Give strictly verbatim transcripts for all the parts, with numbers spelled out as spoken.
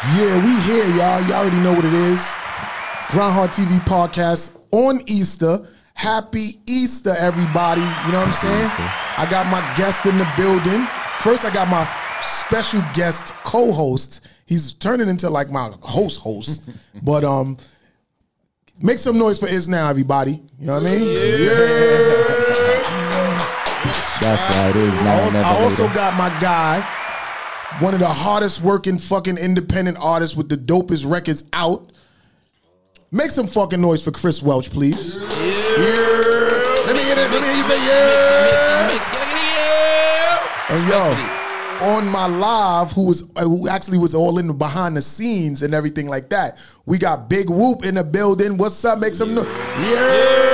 Yeah, we here, y'all. You already know what it is. Groundhog T V podcast on Easter. Happy Easter, everybody. You know what I'm saying? Easter. I got my guest in the building. First, I got my special guest co-host. He's turning into like my host host. But um, make some noise for Is Now, everybody. You know what I mean? Yeah. That's right. It is now. I, I also got my guy, one of the hardest working fucking independent artists with the dopest records out. Make some fucking noise for Chris Welch, please. Yeah. yeah. Let me get it. Let me hear you say yeah. Mix, mix, mix. Yeah. And yo, on my live, who was who actually was all in the behind the scenes and everything like that, we got Big Whoop in the building. What's up? Make some noise. Yeah.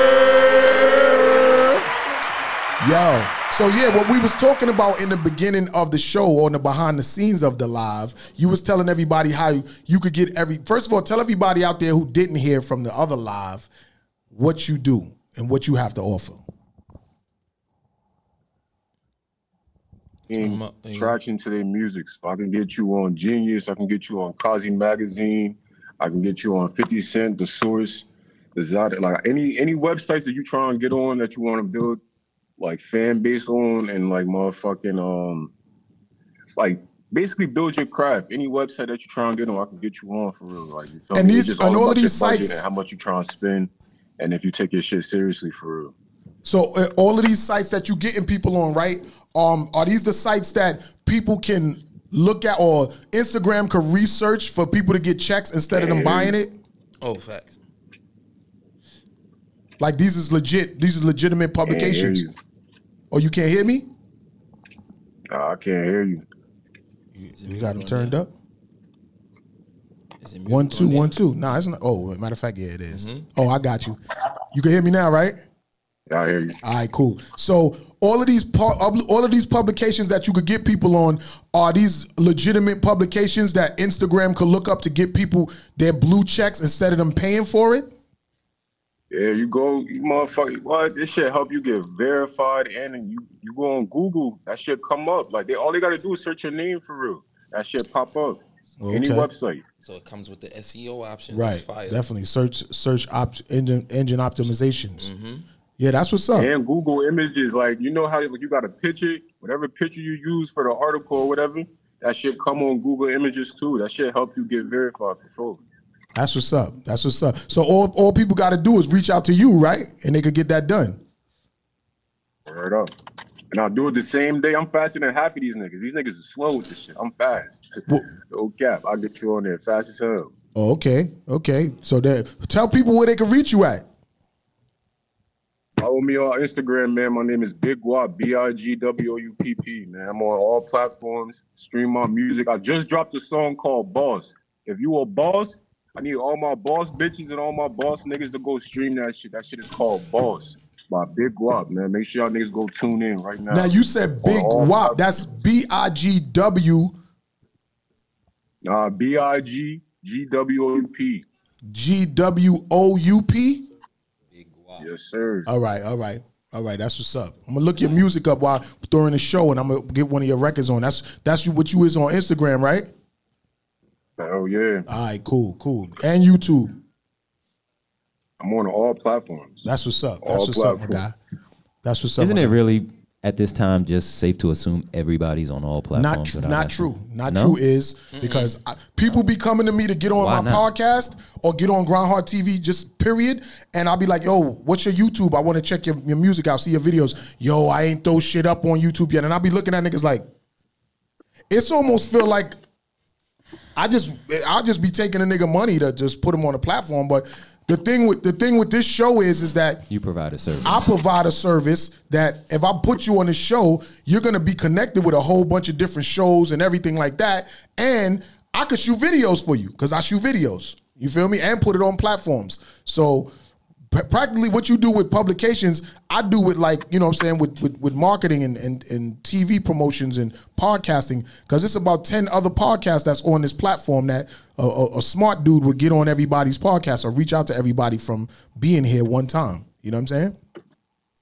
Yo. So yeah, what we was talking about in the beginning of the show, on the behind the scenes of the live, you was telling everybody how you could get every, first of all, tell everybody out there who didn't hear from the other live what you do and what you have to offer. In traction to their music. So I can get you on Genius, I can get you on Kazi Magazine, I can get you on fifty Cent, The Source, the Zod, like any any websites that you try and get on that you want to build like fan base on, and like motherfucking um like basically build your craft. Any website that you try and get on, I can get you on for real. Like you and these and all of these sites and how much you try and spend, and if you take your shit seriously for real. So uh, all of these sites that you getting people on, right? Um, are these the sites that people can look at, or Instagram can research for people to get checks instead of them buying it? Oh, facts. Like these is legit. These is legitimate publications. You. Oh, you can't hear me? Uh, I can't hear you. You, you got them turned up? One, two, one, two. Nah, it's not. Oh, matter of fact, yeah, it is. Mm-hmm. Oh, I got you. You can hear me now, right? Yeah, I hear you. All right, cool. So all of these all of these publications that you could get people on, are these legitimate publications that Instagram could look up to get people their blue checks instead of them paying for it? Yeah, you go, you motherfucker, what? This shit help you get verified, and you, you go on Google, that shit come up. Like, they all they got to do is search your name for real. That shit pop up. Okay. Any website. So it comes with the S E O options. Right, definitely. Search search op, engine, engine optimizations. Mm-hmm. Yeah, that's what's up. And Google Images, like, you know how like, you got a picture, whatever picture you use for the article or whatever, that shit come on Google Images too. That shit help you get verified for sure. That's what's up. That's what's up. So all all people got to do is reach out to you, right? And they could get that done. Word up. And I'll do it the same day. I'm faster than half of these niggas. These niggas are slow with this shit. I'm fast. Well, no cap. I'll get you on there fast as hell. Oh, okay. Okay. So then tell people where they can reach you at. Follow me on Instagram, man. My name is Big Wop, B I G W O U P P, man. I'm on all platforms. Stream my music. I just dropped a song called Boss. If you a boss, I need all my boss bitches and all my boss niggas to go stream that shit. That shit is called Boss by Big Wop, man. Make sure y'all niggas go tune in right now. Now, you said Big Wop. That's B I G W. Nah, B I G G W O U P. G W O U P? Big Wop. Yes, sir. All right, all right. All right, that's what's up. I'm going to look your music up while during the show, and I'm going to get one of your records on. That's that's what you is on Instagram, right? Oh, yeah. All right, cool, cool. And YouTube. I'm on all platforms. That's what's up. That's all what's platforms. up, my guy. That's what's up. Isn't it guy. really, at this time, just safe to assume everybody's on all platforms? Not, not true. Not no? true is because I, people be coming to me to get on Why my not? podcast or get on Groundhog T V, just period. And I'll be like, yo, what's your YouTube? I want to check your, your music out, see your videos. Yo, I ain't throw shit up on YouTube yet. And I'll be looking at niggas like, it's almost feel like I just, I'll just be taking a nigga money to just put him on a platform. But the thing with the thing with this show is, is that you provide a service. I provide a service that if I put you on the show, you're gonna be connected with a whole bunch of different shows and everything like that. And I could shoot videos for you because I shoot videos. You feel me? And put it on platforms. So practically what you do with publications, I do with like, you know what I'm saying, with, with, with marketing and, and, and T V promotions and podcasting, because it's about ten other podcasts that's on this platform that a, a, a smart dude would get on everybody's podcast or reach out to everybody from being here one time. You know what I'm saying?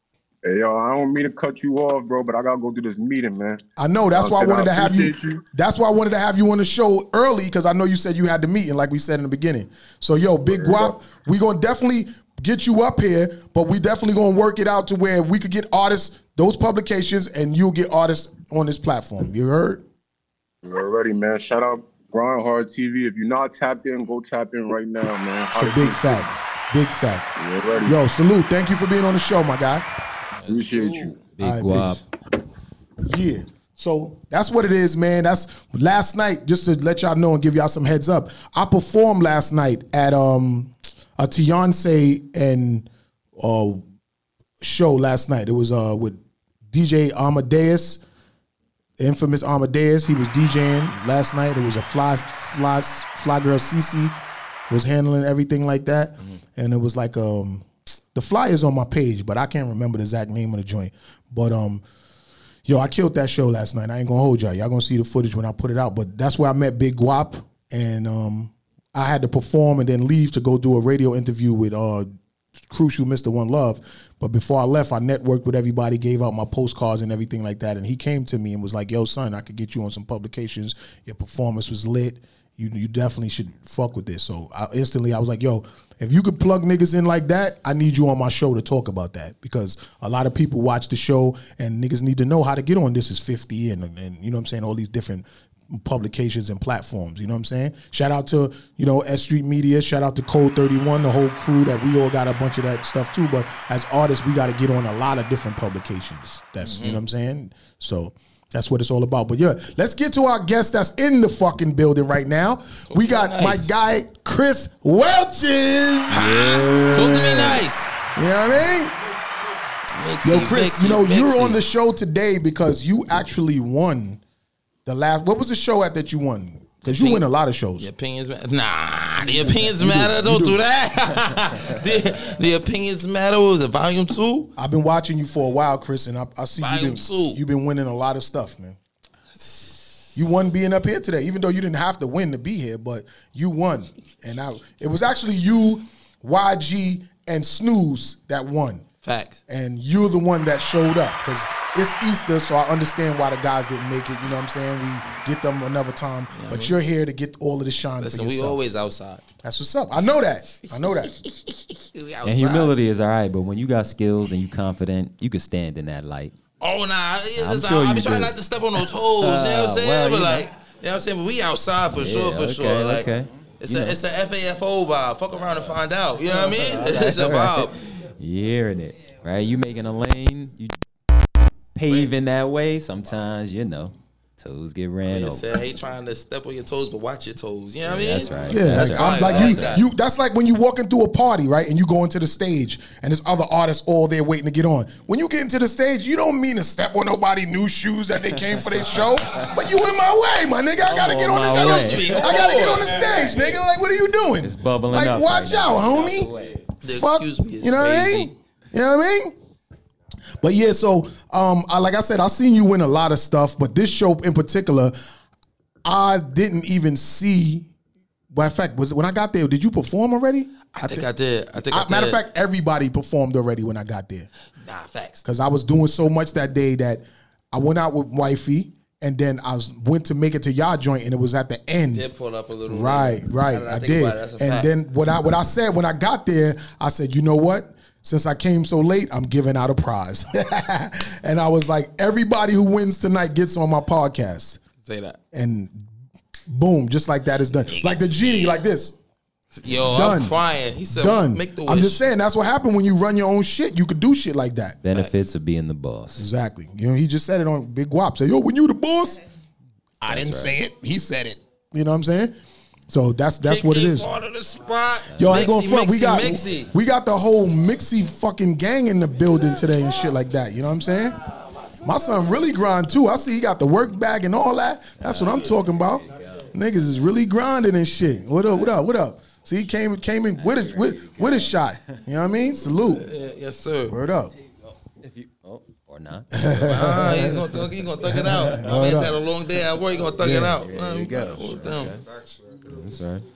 Hey, yo, I don't mean to cut you off, bro, but I gotta go to this meeting, man. I know. That's Uh, why I and wanted to have you, appreciate That's why I wanted to have you on the show early because I know you said you had the meeting, like we said in the beginning. So, yo, Big Guap, we gonna definitely get you up here, but we definitely gonna work it out to where we could get artists, those publications, and you'll get artists on this platform. You heard? You already, man. Shout out Grind Hard T V. If you're not tapped in, go tap in right now, man. It's a big fact. Big fact. You already. Yo, salute. Thank you for being on the show, my guy. Appreciate you. Big All right, guap. Yeah. So that's what it is, man. That's last night, just to let y'all know and give y'all some heads up. I performed last night at um a Beyonce and uh show last night. It was uh with D J Amadeus, the infamous Amadeus. He was DJing last night. It was a fly fly fly girl Cece was handling everything like that. Mm-hmm. And it was like um the flyer's on my page, but I can't remember the exact name of the joint. But um yo, I killed that show last night. I ain't gonna hold y'all. Y'all gonna see the footage when I put it out. But that's where I met Big Guap, and um, I had to perform and then leave to go do a radio interview with uh, Crucial Mister One Love. But before I left, I networked with everybody, gave out my postcards and everything like that. And he came to me and was like, "Yo, son, I could get you on some publications. Your performance was lit. You you definitely should fuck with this." So I, instantly, I was like, "Yo, if you could plug niggas in like that, I need you on my show to talk about that because a lot of people watch the show and niggas need to know how to get on This Is fifty and, and you know what I'm saying, all these different publications and platforms, you know what I'm saying? Shout out to, you know, S Street Media, shout out to Code thirty-one, the whole crew that we all got a bunch of that stuff too, but as artists, we got to get on a lot of different publications. That's, mm-hmm. you know what I'm saying? So that's what it's all about. But yeah, let's get to our guest that's in the fucking building right now. We got nice. my guy, Chris Welches. Yeah. Talk to me nice. You know what I mean? Mixy, Yo, Chris, mixy, you know, mixy. You're on the show today because you actually won the last, what was the show at that you won? Because you win a lot of shows. The opinions matter. Nah, the opinions matter. Do, don't do, do that. the, the opinions matter. What was it, volume two? I've been watching you for a while, Chris, and I, I see volume you've been, two. you've been winning a lot of stuff, man. You won being up here today, even though you didn't have to win to be here, but you won. And I, it was actually you, Y G, and Snooze that won. Facts. And you're the one that showed up because it's Easter, so I understand why the guys didn't make it. You know what I'm saying? We get them another time, yeah, but I mean, you're here to get all of the shine listen, for yourself. We always outside. That's what's up. I know that. I know that. And humility is all right, but when you got skills and you confident, you can stand in that light. Oh, nah. It's sure I be trying do. not to step on no toes. You know what I'm saying? Well, but like, know. you know what I'm saying? But we outside for yeah, sure, for okay, sure. Like, okay. It's you a know. it's a F A F O vibe. Fuck around and find out. You know what I mean? It's a vibe. You hearing it. Right, you making a lane, you paving that way. Sometimes, you know, toes get ran over. Said, hey, trying to step on your toes, but watch your toes. You know what I mean? That's right. Yeah, that's like, right. I'm like you, you. That's like when you walking through a party, right? And you go into the stage, and there's other artists all there waiting to get on. When you get into the stage, you don't mean to step on nobody new shoes that they came for their show, but you in my way, my nigga. I gotta get on the stage. I gotta get on the stage, nigga. Like, what are you doing? It's bubbling like, up. Like, watch right out, now. homie. The Fuck, excuse me is you know crazy. what I mean? You know what I mean? But yeah, so um, I, like I said, I've seen you win a lot of stuff, but this show in particular, I didn't even see. Well, in fact, was it when I got there? Did you perform already? I, I think th- I did. I think I, I did. Matter of fact, everybody performed already when I got there. Nah, facts. Because I was doing so much that day that I went out with wifey, and then I was, went to make it to y'all joint, and it was at the end. Did pull up a little. Right, later. right. I, I did. And fact. then what I what I said when I got there, I said, you know what? Since I came so late, I'm giving out a prize. And I was like, everybody who wins tonight gets on my podcast. Say that. And boom, just like that is done. Like the genie, like this. Yo, done. I'm crying. He said, done. Make the wish. I'm just saying, that's what happened when you run your own shit. You could do shit like that. Benefits of being the boss. Exactly. You know, he just said it on Big Guap. Say, yo, when you the boss, I didn't right. say it. He said it. You know what I'm saying? So that's that's Kick what it is. The spot. Yo, mixy, I ain't gonna front. Mixy, We got mixy. we got the whole mixy fucking gang in the building today and shit like that. You know what I'm saying? My son really grind too. I see he got the work bag and all that. That's what I'm talking about. Niggas is really grinding and shit. What up? What up? What up? See, he came came in with a with, with a shot. You know what I mean? Salute. Yeah, yes, sir. Word up. If you oh or not. ah, he's gonna thug, he's gonna thug it out. My man's had a long day at work. He gonna thug yeah. it out. There you go. Okay. That's right.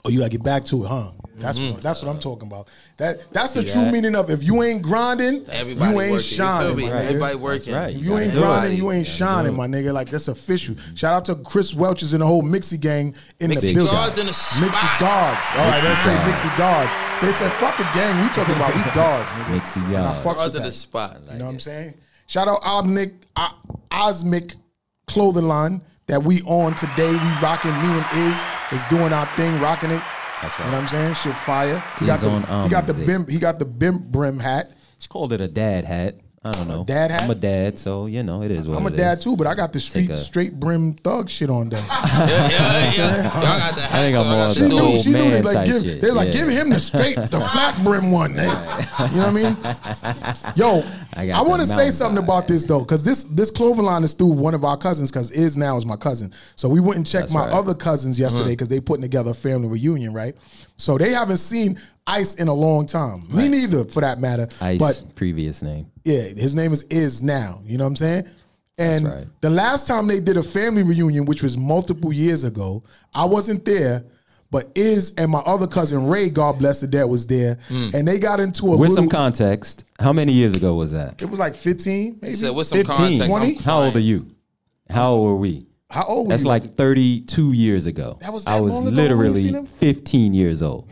Oh, you gotta get back to it, huh? That's what, that's what I'm talking about. That that's the See true that? meaning of if you ain't grinding, Everybody you ain't working. shining. You feel me? my nigga. Everybody working. Right. If you ain't gotta do it. grinding, you ain't Gotta shining, do my it. nigga. Like that's official. Shout out to Chris Welch's and the whole Mixie gang in Mixie the building. Guards in the spot. Mixie Guards. All right, let's say Guards. Mixie Guards. They said fuck a gang. We talking about we guards, nigga. Mixie And I Guards. fucks with Guards in that. the spot. You know what I'm saying? Shout out Osmic, uh, Osmic clothing line that we on today. We rocking. Me and Iz is doing our thing, rocking it. That's You right. know what I'm saying? Shit fire. He Iz got the on he got the Osmic. bim he got the bim brim hat. She called it a dad hat. I don't know. dad hat? I'm a dad, so you know it is what I'm a it dad is. too, but I got the street a- straight brim thug shit on them. Yeah, yeah, yeah. Y'all got the hat. I think I'm on, more I got of She the the knew, old she knew they man like type give shit, they're like yeah. give him the straight the flat brim one. They, you know what I mean? Yo, I I, got want to the say mountain something vibe. about this though, because this this clothing line is through one of our cousins, because Iz now is my cousin. So we went and checked That's my right. other cousins yesterday because they putting together a family reunion, right? So they haven't seen Ice in a long time. Me neither, for that matter. Ice But previous name. yeah, his name is Iz now. You know what I'm saying? And right. the last time they did a family reunion, which was multiple years ago, I wasn't there, but Iz and my other cousin Ray, God bless the dead, was there, and they got into a With little. some context, how many years ago was that? it was like fifteen, maybe. He said, with some fifteen. context, twenty? I'm How old are fine. you? How old were we? How old were That's you? like thirty-two years ago. That was I that was long ago when we literally seen him? fifteen years old.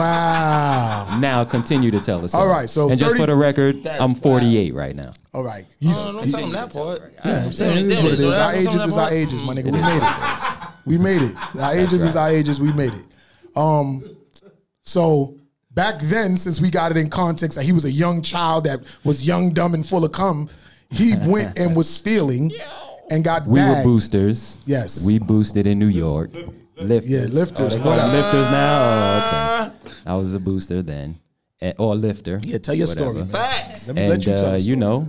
Wow. Now continue to tell the story. All right, so and just thirty for the record, That's I'm forty-eight right now. All right. He's, Oh, don't he- tell him that part. I'm saying, it is what it is. Our ages is our ages, my nigga. We made it. We made it. Our ages is our ages. We made it. Um, so back then, since we got it in context that he was a young child that was young, dumb, and full of cum, he went and was stealing and got We bagged. were boosters. Yes. We boosted in New York. Lifters. Yeah, lifters. Oh, they call What them up? lifters now? Oh, okay. I was a booster then. Eh, Or lifter. Yeah, tell your story, whatever. man. Facts. Let me And let you tell uh, the you story. know,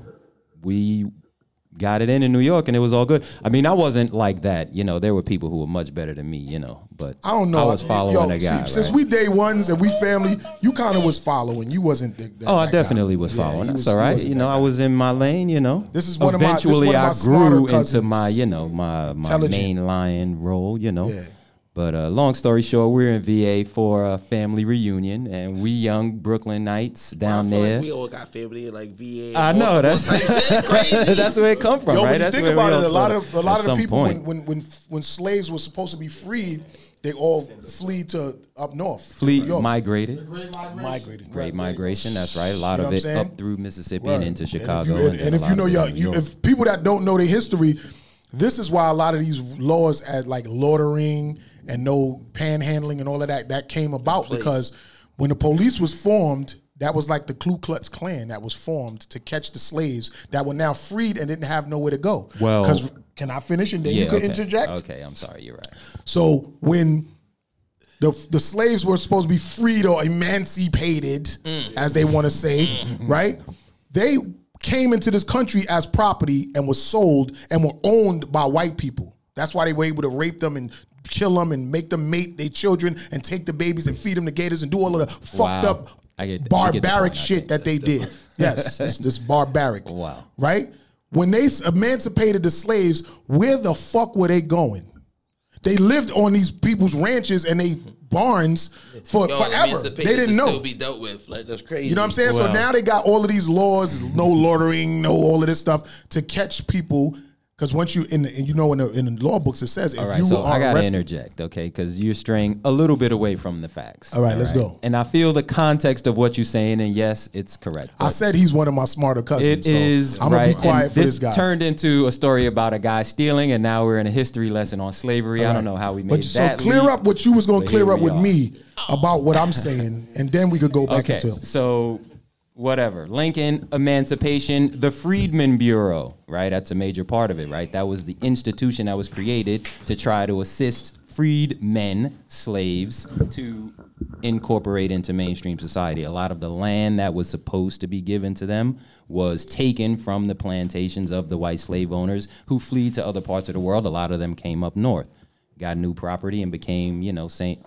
we got it in in New York, and it was all good. I mean, I wasn't like that. You know, there were people who were much better than me. You know, but I don't know. I was following Yo, a guy. see, since right? we day ones and we family, you kind of was following. You wasn't. The, the, Oh, I that guy. definitely was Yeah, following. he That's was- all he right. wasn't You know, that I guy. was in my lane. You know, This is one of my- this is eventually one of my I smarter grew into cousins. my, you know, my my Intelligent. main lion role. You know. Yeah. But uh, long story short, we're in V A for a family reunion, and we young Brooklynites down I feel there. like we all got family in like V A. I know that's type shit. Crazy. that's where it come from, Yo, right? when you That's think where about we it, a all lot saw of a lot at of the some people point. when, when when when slaves were supposed to be freed, they all flee to up north. fleet New York. migrated. migrated. Great migration, that's right. A lot You know of what it I'm saying? up through Mississippi Right. and into And if Chicago. you- And, then and a if lot you of know it your, in New you, York. if people that don't know their history, this is why a lot of these laws at like loitering and no panhandling and all of that that came about because when the police was formed, that was like the Ku Klux Klan that was formed to catch the slaves that were now freed and didn't have nowhere to go. Well- because can I finish and then yeah, you could okay. interject? Okay, I'm sorry, you're right. So when the the slaves were supposed to be freed or emancipated, as they want to say, right? They came into this country as property and were sold and were owned by white people. That's why they were able to rape them and kill them and make them mate their children and take the babies and feed them to gators and do all of the fucked Wow. up I get- I get the barbaric point, I shit think. that they did. Yes, this, this barbaric. Wow. Right? When they emancipated the slaves, where the fuck were they going? They lived on these people's ranches and they barns for Yo, forever. emancipated They didn't to know. Still be dealt with. Like that's crazy. You know what I'm saying? So Wow. now they got all of these laws, no loitering, no all of this stuff to catch people. Because once you in the, and you know in the, in the law books it says if All right, you so are I gotta arrested, interject, okay, because you're straying a little bit away from the facts. All right, let's go. And I feel the context of what you're saying, and yes, it's correct. I but said he's one of my smarter cousins. It so is I'm right. gonna be quiet and for this this guy. turned into a story about a guy stealing, and now we're in a history lesson on slavery. I don't know how we made But so that. clear leap, up what you was gonna but clear here up we with are. me about what I'm saying, and then we could go back Okay, into. so whatever. Lincoln, emancipation, the Freedmen Bureau, right? That's a major part of it, right? That was the institution that was created to try to assist freedmen, slaves, to incorporate into mainstream society. A lot of the land that was supposed to be given to them was taken from the plantations of the white slave owners who fled to other parts of the world. A lot of them came up north, got new property, and became, you know, same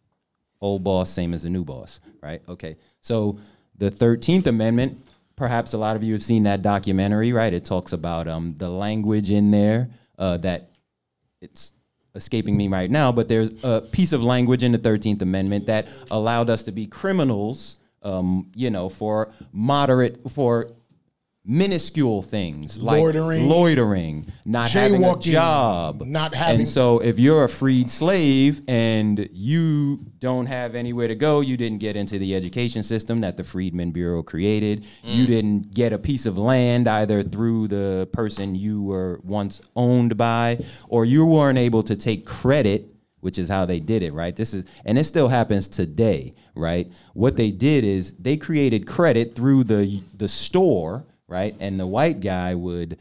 old boss, same as the new boss, right? Okay, so the thirteenth Amendment, perhaps a lot of you have seen that documentary, right? It talks about um, the language in there uh, that it's escaping me right now, but there's a piece of language in the thirteenth Amendment that allowed us to be criminals, um, you know, for moderate, for minuscule things like Loitering. loitering, not having a Jaywalking, job. not having- And so if you're a freed slave and you don't have anywhere to go, you didn't get into the education system that the Freedmen Bureau created, Mm. you didn't get a piece of land either through the person you were once owned by, or you weren't able to take credit, which is how they did it, right? This is, and it still happens today, right? What they did is they created credit through the the store, right? And the white guy would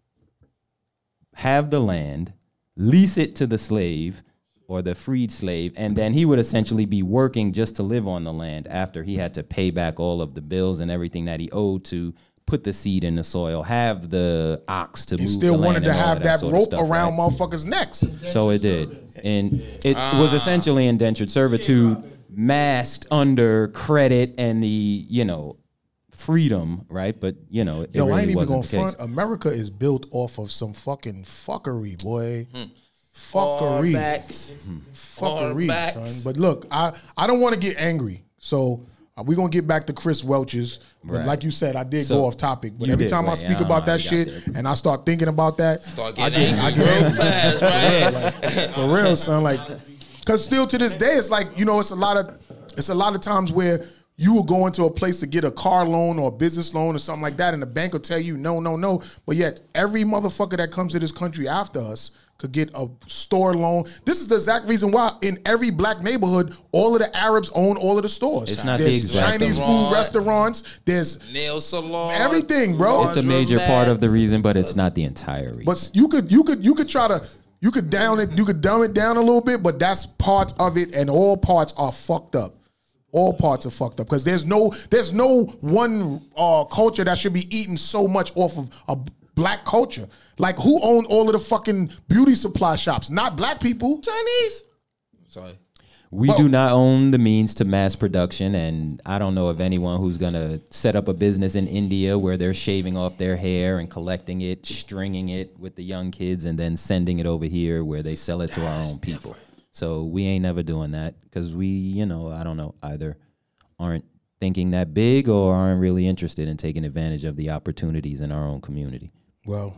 have the land, lease it to the slave or the freed slave, and then he would essentially be working just to live on the land after he had to pay back all of the bills and everything that he owed to put the seed in the soil, have the ox to He move still the land wanted to and all have of that sort of rope stuff, around right? motherfuckers' necks. So it did. And it was essentially indentured servitude masked under credit and the, you know, freedom, right? But, you know, it Yo, really I ain't even wasn't gonna the case. front. America is built off of some fucking fuckery, boy. All Fuckery. backs. Fuckery, backs. son. But look, I, I don't want to get angry. So uh, we're going to get back to Chris Welch's. But Right. like you said, I did So, go off topic. But you every did, time I right. speak Yeah, I don't about know that how you got shit there. and I start thinking about that, Start I getting get, I angry get real angry. fast, right? Yeah, like, for real, son. Like, because still to this day, it's like, you know, it's a lot of, it's a lot of times where you will go into a place to get a car loan or a business loan or something like that, and the bank will tell you no, no, no. But yet, every motherfucker that comes to this country after us could get a store loan. This is the exact reason why in every black neighborhood, all of the Arabs own all of the stores. It's not the There's exact- Chinese food Restaurant. restaurants. There's Nail salon. Everything, bro. It's a major part of the reason, but it's not the entire reason. But you could you could you could try to you could down it you could dumb it down a little bit, but that's part of it, and all parts are fucked up. All parts are fucked up because there's no there's no one uh, culture that should be eating so much off of a black culture. Like, who owned all of the fucking beauty supply shops? Not black people. Chinese. Sorry. We Well- do not own the means to mass production, and I don't know of anyone who's going to set up a business in India where they're shaving off their hair and collecting it, stringing it with the young kids, and then sending it over here where they sell it to our own people. So we ain't never doing that because we, you know, I don't know, either aren't thinking that big or aren't really interested in taking advantage of the opportunities in our own community. Well,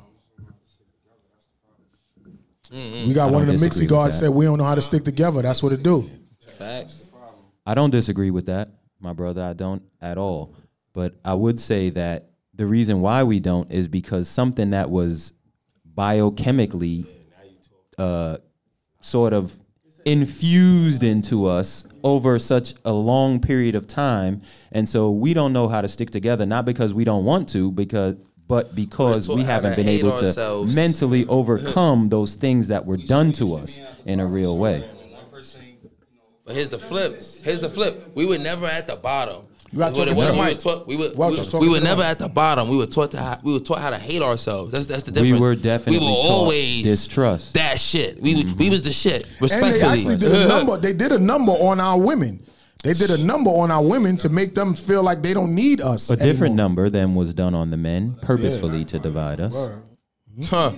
we got I one of don't the disagree Mixie with guards that. said we don't know how to stick together. That's what it do. Facts. I don't disagree with that, my brother. I don't at all. But I would say that the reason why we don't is because something that was biochemically uh, sort of infused into us over such a long period of time. And so we don't know how to stick together, not because we don't want to, because but because We're we taught how haven't to been hate able to ourselves. mentally overcome those things that were done to us in a real way. But here's the flip. Here's the flip. We were never at the bottom. You gotta What talk it was, into the we mic. were taught, we were, Well, we, just talk we into were the never mic. at the bottom. We were taught to ha- we were taught how to hate ourselves. That's that's the We difference. were definitely we were taught always distrust. that shit. We we was the shit. And Respectfully. they actually did a number. They did a number on our women. They did a number on our women to make them feel like they don't need us. A different anymore. number than was done on the men, purposefully to divide us. Huh.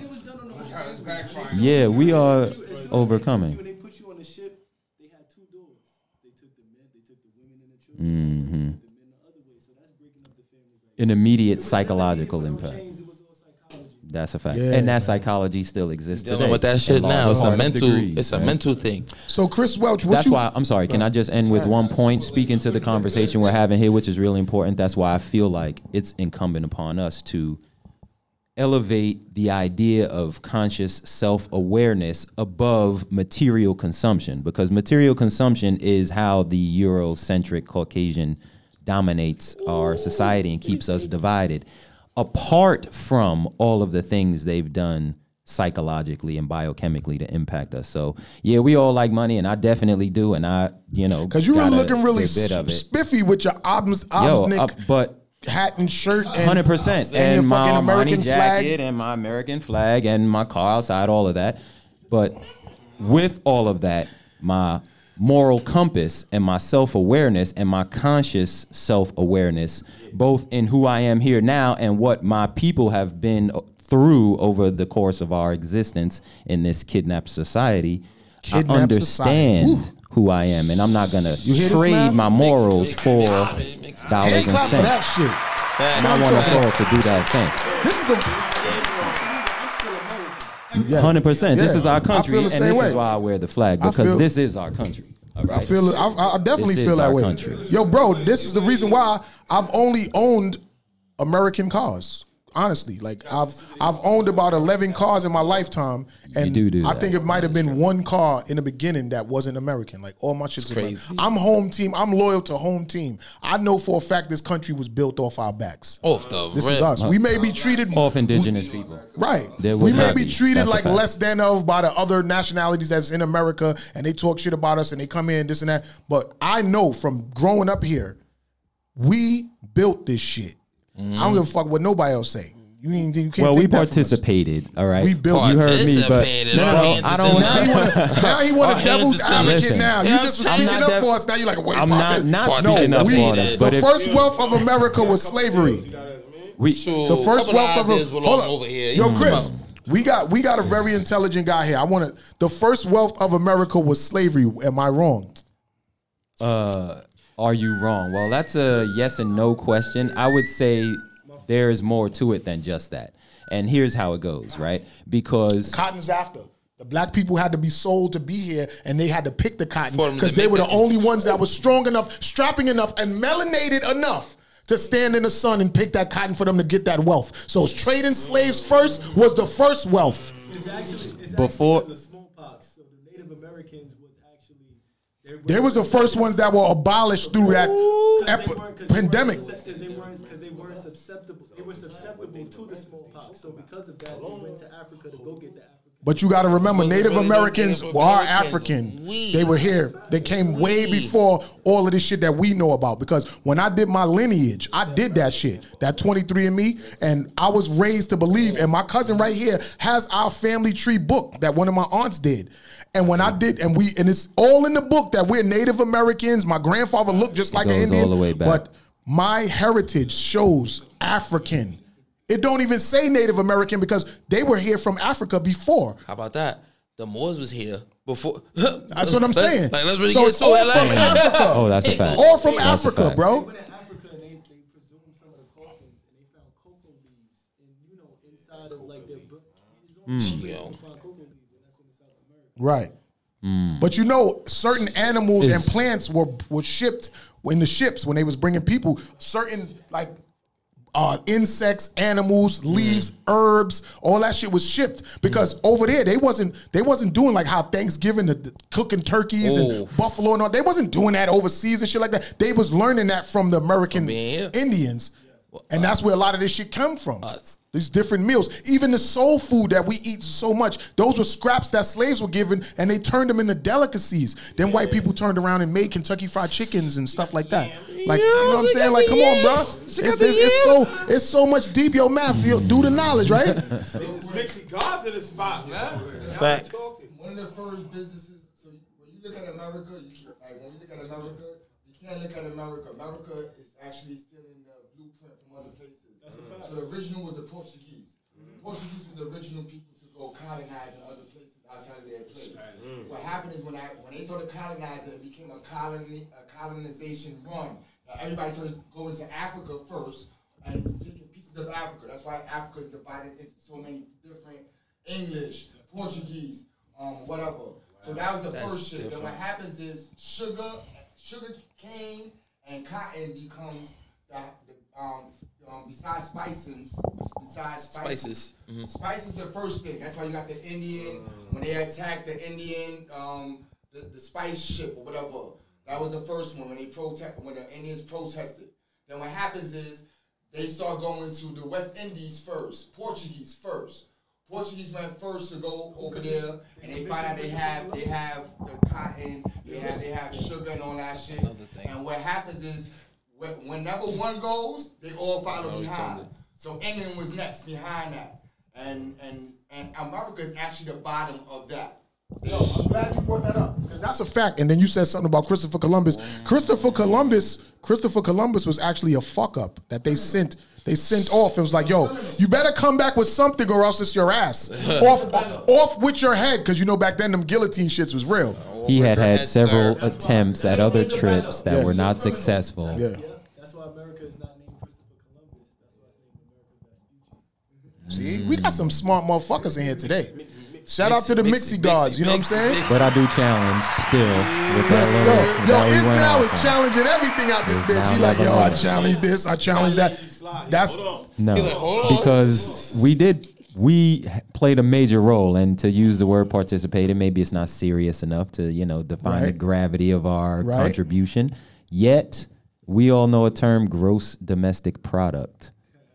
Yeah, we are overcoming. When they put you on the ship, they had two doors. They took the men, they took the women and the children, they took the men the other way. So that's breaking up the family. Right? An immediate psychological impact. Chains, it was all psychology. That's a fact. Yeah. And that psychology still exists Dealing today. with that shit in now. It's a large mental. degrees, It's a right? mental thing. So Chris Welch, what That's you, why I'm sorry. Can I just end with one point, speaking to the conversation we're having here, which is really important. That's why I feel like it's incumbent upon us to elevate the idea of conscious self-awareness above material consumption, because material consumption is how the Eurocentric Caucasian dominates our society and keeps us divided. Apart from all of the things they've done psychologically and biochemically to impact us. So yeah, we all like money, and I definitely do, and I, you know, because you were got a looking really good bit of it. spiffy with your Obs, Yo, Obsnick uh, but hat and shirt, and Hundred percent, and, your and my fucking Armani American jacket, flag. and my American flag, and my car outside, all of that. But with all of that, my moral compass and my self-awareness and my conscious self-awareness, both in who I am here now and what my people have been through over the course of our existence in this kidnapped society, Kidnapped I understand society. who I am, and I'm not gonna hear this, trade man? my morals Makes- for makes- makes- makes- dollars Hand and clap for that cents. shit. And I want us all to do that same. This is the I'm still American. yeah. Hundred percent. This Yeah. is our I country, feel and the this same way. is why I wear the flag I because feel- this is our country. All right? I feel it. I, I definitely This feel is that our way. country. Yo, bro, this is the reason why I've only owned American cars. Honestly, like I've I've owned about eleven cars in my lifetime, and do do I that. think it might have been one car in the beginning that wasn't American. Like all my shit's crazy. American. I'm home team. I'm loyal to home team. I know for a fact this country was built off our backs. Off the This rip. is us. We may be treated Off indigenous people. Right. There We would may not be be. treated That's a like fact. less than of by the other nationalities that's in America, and they talk shit about us and they come in this and that. But I know from growing up here, we built this shit. I don't give a fuck what nobody else say. You, ain't- you can't Well, take we that from us. participated. All right, We built- You heard me, but Participated. no, Our no, hands I is don't. in Now he want to. Now he want Our a hands devil's is in advocate. Listen, Now you Yeah, just was I'm speaking not up def- for us. Now you like wait. I'm Pop, not it. not no. speaking up we, for us, the but if first wealth of America was slavery. we, The first couple wealth of ideas a, belong hold up. over here. Yo, You Chris, come we got we got a very intelligent guy here. I want to. The first wealth of America was slavery. Am I wrong? uh, are you wrong? Well, that's a yes and no question. I would say there is more to it than just that. And here's how it goes, right? Because Cotton's after. The black people had to be sold to be here, and they had to pick the cotton For them to because they make were the that- only ones that were strong enough, strapping enough, and melanated enough to stand in the sun and pick that cotton for them to get that wealth. So trading slaves first was the first wealth. It's actually it's Before- actually because of smallpox. So the Native Americans was actually they They was the first ones that were abolished through that ep- pandemic. Because they weren't because they weren't susceptible. They were susceptible to the smallpox. So because of that, they went to Africa to go get the African. But you got to remember, Well, Native really, Americans Native were Americans, African. we- They were here. They came way we. before all of this shit that we know about. Because when I did my lineage, I did that shit, that twenty-three and me, and I was raised to believe. And my cousin right here has our family tree book that one of my aunts did. And when I did, and we, and it's all in the book that we're Native Americans. My grandfather looked just like an goes Indian, all the way back. but my heritage shows African. It don't even say Native American because they were here from Africa before. How about that? The Moors was here before. That's what I'm Let's- saying. Like, let's really so get it's to all it. from Like, Africa. oh, that's a fact. All from That's a Africa, fact. They bro. went to Africa and they, they presumed some of the coffins and they found cocoa leaves and you know inside of like their book. Hmm. Yo. Found cocoa leaves and that's in South America. Right. But you know, certain animals and plants were were shipped in the ships when they was bringing people. Certain like uh, insects, animals, leaves, herbs, all that shit was shipped because over there they wasn't they wasn't doing like how Thanksgiving, the, the cooking turkeys Oh. and buffalo and all. They wasn't doing that overseas and shit like that. They was learning that from the American being here. Indians, and that's where a lot of this shit come from. Us. These different meals, even the soul food that we eat so much, those were scraps that slaves were given, and they turned them into delicacies. Then white people turned around and made Kentucky Fried Chickens and stuff like that. Like, you know what I'm saying? Like, come on, bro. It's, it's, it's so it's so much deep. Yo, math, yo, do the knowledge, right? Mixing cars in the spot, man. Fact. One of the first businesses. So when you look at America, you, like when you look at America, you can't look at America. America is actually still in the blueprint from other places. That's a fact. So the original was the Portuguese. The Portuguese was the original people to go colonize in other places outside of their place. What happened is when I when they started colonizing, it became a colony a colonization run. Now everybody started going to Africa first and taking pieces of Africa. That's why Africa is divided into so many different English, Portuguese, um, whatever. So that was the That's first shit. Then different. what happens is sugar, sugar cane and cotton becomes the, the um, um besides spices, besides spices. Spices. Spice is the first thing. That's why you got the Indian, when they attacked the Indian, um, the, the spice ship or whatever. That was the first one when they protest, when the Indians protested. Then what happens is they start going to the West Indies first, Portuguese first. Portuguese went first to go over there, and they find out they have they have the cotton, they have they have sugar and all that shit. thing. And what happens is wh- whenever one goes, they all follow Always behind. told it. So England was next behind that, and and and America is actually the bottom of that. Yo, I'm glad you brought that up because that's a fact. And then you said something about Christopher Columbus. Christopher Columbus, Christopher Columbus was actually a fuck up that they sent they sent off. It was like, yo, you better come back with something or else it's your ass. off, off, off with your head, because you know back then them guillotine shits was real. He had had several attempts at other trips that were not successful. Yeah. That's why America is not named Christopher Columbus. That's why it's named America Vespucci. See, we got some smart motherfuckers in here today. Shout out to the Mixy, Mixie gods, Mixy, you know what I'm Mixy, saying? Mixy. But I do challenge still with that Yo, little. with yo, how he it's went now off is on. challenging everything out this It's bitch. now He like, yo, level I up. challenge this, I challenge that. That's No, like, hold on. because we did we played a major role, and to use the word participated, maybe it's not serious enough to you know define the Right. gravity of our Right. contribution. Yet we all know a term, gross domestic product,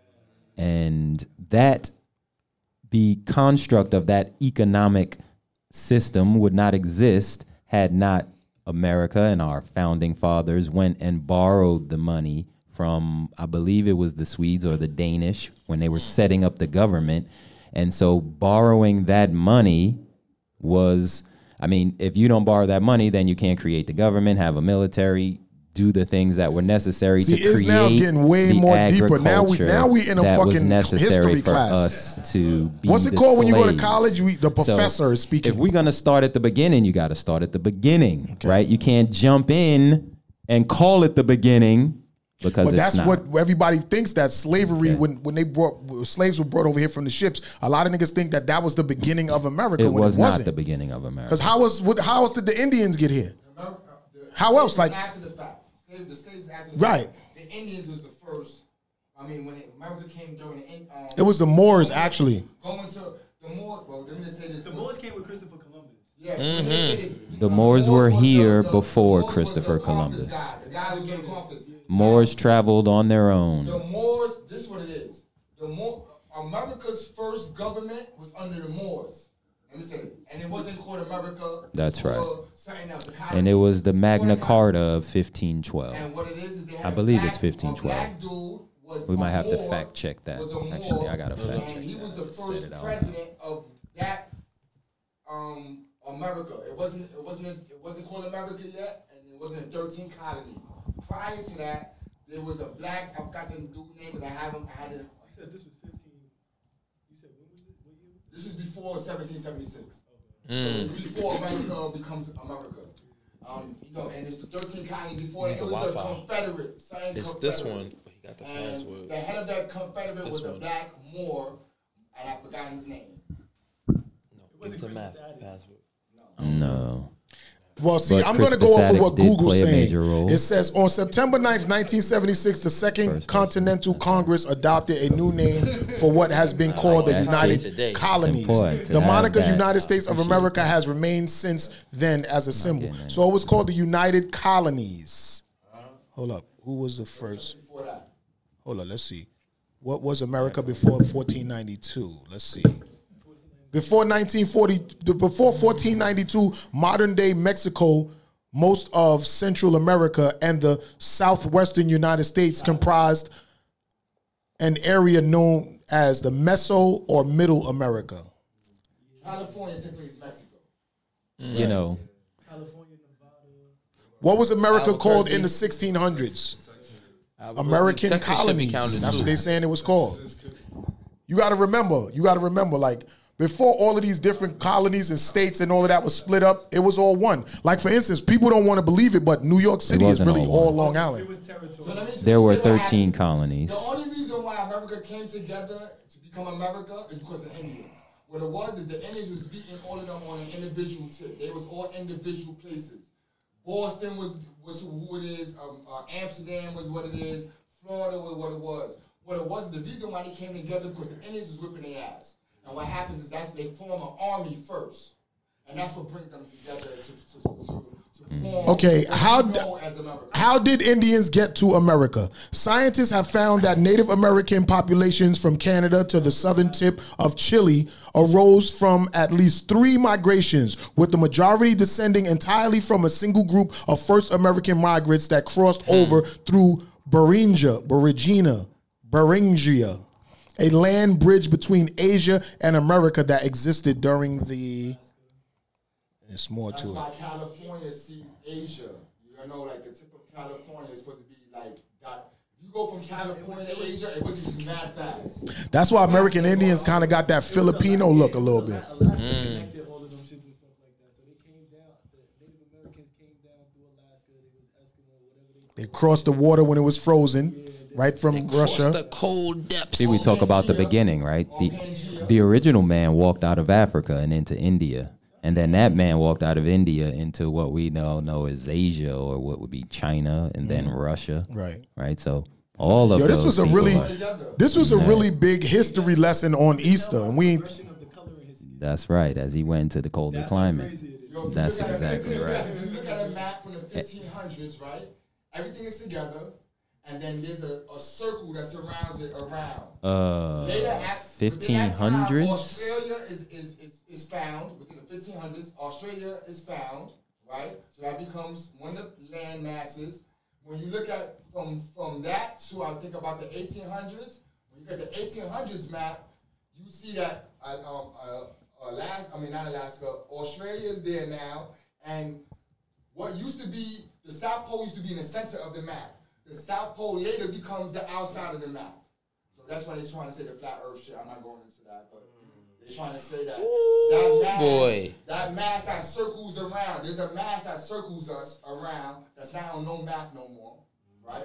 and that the construct of that economic system would not exist had not America and our founding fathers went and borrowed the money from, I believe it was the Swedes or the Danish when they were setting up the government. And so borrowing that money was, I mean, if you don't borrow that money, then you can't create the government, have a military, do the things that were necessary See, to create Isnow's getting way the more deeper. Now we- agriculture now we in a that was fucking necessary history for class. us to be What's it the called when you go to slaves. college? We, the professor is speaking. If we're gonna start at the beginning, you got to start at the beginning, right? You can't jump in and call it the beginning because But it's that's not. what everybody thinks, that slavery, Okay. when when they brought slaves were brought over here from the ships, a lot of niggas think that that was the beginning of America it when was it not wasn't. the beginning of America. Because how was what- how else did the Indians get here? America, the, How else, slaves like- after the fact. Slave, the slaves after the Right. fact. The Indians was the first. I mean, when it, America came during the in- um, It was the Moors, actually. going to the Moors. Well, let me just say this. The Moors came with Christopher Columbus. Yeah, so let me say this. The Moors were was here the- before Moors was Christopher the compass Columbus. guy, the guy who was in the compass. Moors traveled on their own. The Moors, this is what it is. The Moor, America's first government was under the Moors. Let me say it. And it wasn't called America. That's or right. something else. The And it was the colony. Magna What it Carta of fifteen twelve. And what it is is they had I a believe black, it's fifteen twelve. A black dude was We a might have to Moor, fact check that. was a Moor, Actually, I gotta fact and check he was that. the Set first it out. president of that um, America. It wasn't. It wasn't. It wasn't called America yet, and it wasn't in thirteen colonies. Prior to that, there was a black. I've got the dude name because I have him. I had it. You said this was fifteen. You said when was it? What year was it? This is before seventeen seventy-six. So it's before America becomes America. Um, you know, and it's the thirteen colonies before that. Need It the was the Wi-Fi. Confederate. Something It's Confederate. this one, but he got the And password. the head of that Confederate It's was this a one. black Moor, and I forgot his name. No, wasn't give the Christmas map added. password. No. Well, see, But I'm going to Crispus go off of Attucks what did Google's play a saying. major role. It says on September ninth, nineteen seventy-six, the Second First person. Continental Congress adopted a new name for what has been called the that. United Today. Colonies. It's important to The have moniker that. United States of Appreciate America that. has remained since then as a symbol. getting it. So it was called the United Colonies. Hold up. Who was the first? Before that. Hold on, let's see. What was America before fourteen ninety-two? Let's see. Before nineteen forty, the- before fourteen ninety-two, modern day Mexico, most of Central America, and the southwestern United States comprised an area known as the Meso or Middle America. California simply is Mexico. You know, California, Nevada. What was America Albuquerque. called in the sixteen hundreds? American Texas should be colonies. counted That's too. what they saying it was called. You got to remember. You got to remember. Like before, all of these different colonies and states and all of that was split up. It was all one. Like for instance, people don't want to believe it, but New York City is wasn't really all all, one. Long Island. It was territory. So let me just there were say what thirteen happened. colonies. The only reason why America came together to become America is because of the Indians. What it was is the Indians was beating all of them on an individual tip. They was all individual places. Boston was was who it is. Um, uh, Amsterdam was what it is. Florida was what it was. What it was, the reason why they came together because the Indians was whipping their ass. And what happens is that's they form an army first, and that's what brings them together to to, to, to form. Okay, what how we d- know as America. How did Indians get to America? Scientists have found that Native American populations from Canada to the southern tip of Chile arose from at least three migrations, with the majority descending entirely from a single group of first American migrants that crossed over through Beringia, Berigina, Beringia, a land bridge between Asia and America that existed during the... There's more That's to it. why California sees Asia. You know, like the tip of California is supposed to be like that. you go from California to Asia, it was just mad fast. That's why American Indians kind of got that Filipino look a little bit. Alaska connected all of them shits and stuff like that. So they came down. The Native Americans came down through Alaska. They was Eskimo, whatever they. They crossed the water when it was frozen, right from Across Russia. the cold depths. See, we talk about the beginning, right? The the original man walked out of Africa and into India. And then that man walked out of India into what we now know as Asia, or what would be China, and then Russia. Right. Right. So all of Yo, this those was a people really, are- this was a really big history lesson on Easter, and we. ain't- Of the color in his skin. that's right. As he went into the colder climate. Crazy it is. Yo, if you That's look at- exactly if you look at- right. If you look at a map from the fifteen hundreds, right? Everything is together, and then there's a, a circle that surrounds it around. Uh, Later, at- within that fifteen time, hundreds. Australia is, is, is, is found within the fifteen hundreds. Australia is found, right? So that becomes one of the land masses. When you look at from from that to I think about the eighteen hundreds, when you get the eighteen hundreds map, you see that uh, um, uh, Alaska, I mean not Alaska, Australia is there now, and what used to be the South Pole used to be in the center of the map. The South Pole later becomes the outside of the map. So that's why they're trying to say the flat Earth shit. I'm not going into that, but they're trying to say that that mass, boy. that mass that circles around. There's a mass that circles us around. That's not on no map no more, right?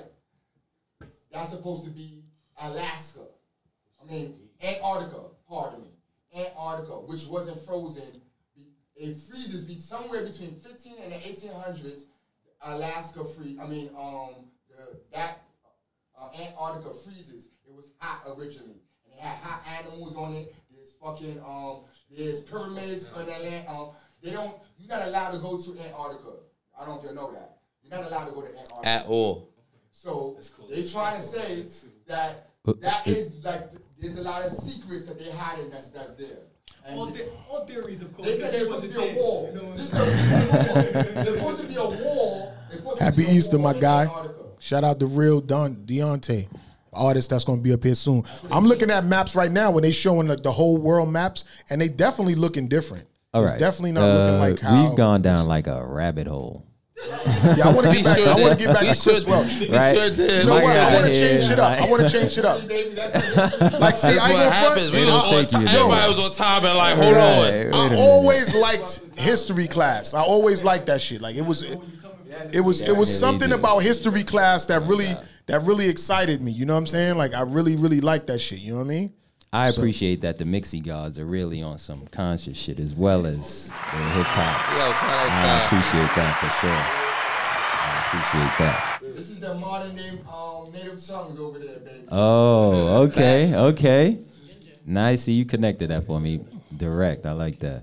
That's supposed to be Alaska. I mean Antarctica. Pardon me, Antarctica, which wasn't frozen. It freezes be somewhere between fifteen and the eighteen hundreds. Alaska free. I mean, um, the, that uh, Antarctica freezes. It was hot originally, and it had hot animals on it. There's fucking um, there's pyramids on that land. Um, they don't. You're not allowed to go to Antarctica. I don't know if you know that. You're not allowed to go to Antarctica At all. So they trying to say that that is like there's a lot of secrets that they hiding that's that's there. And All, they- the, all theories, of course. they said there's supposed to be a wasn't wall. there, you know This what I'm is saying? a- There's supposed to be a wall. There's supposed to Happy be a Easter, wall my in guy. Antarctica. Shout out to Real Don Deontay, artist that's going to be up here soon. I'm looking at maps right now when they showing like the whole world maps, and they definitely looking different. All it's right. definitely not looking Uh, like how we've gone down like a rabbit hole. Yeah, I want to We get back. sure I want did. to get back We to Chris sure- Welch. we Right. sure did. You know My what? I guy want to here, change it up. like- I want to change it up. Baby, that's Like, see, That's I ain't what gonna happens. front. We was It'll on take top. you Everybody there. was on top and like, hold Right. on. Wait a I minute. always liked history class. I always liked that shit. Like it was, it, it was, it was Yeah, something they do. about history class that really, that really excited me. You know what I'm saying? Like I really, really liked that shit. You know what I mean? I appreciate that the Mixie gods are really on some conscious shit as well as the hip hop. Yo, side I outside. appreciate that for sure. I appreciate that. This is the modern name um, native tongues over there, baby. Oh, okay, okay. Nice. See, you connected that for me direct. I like that.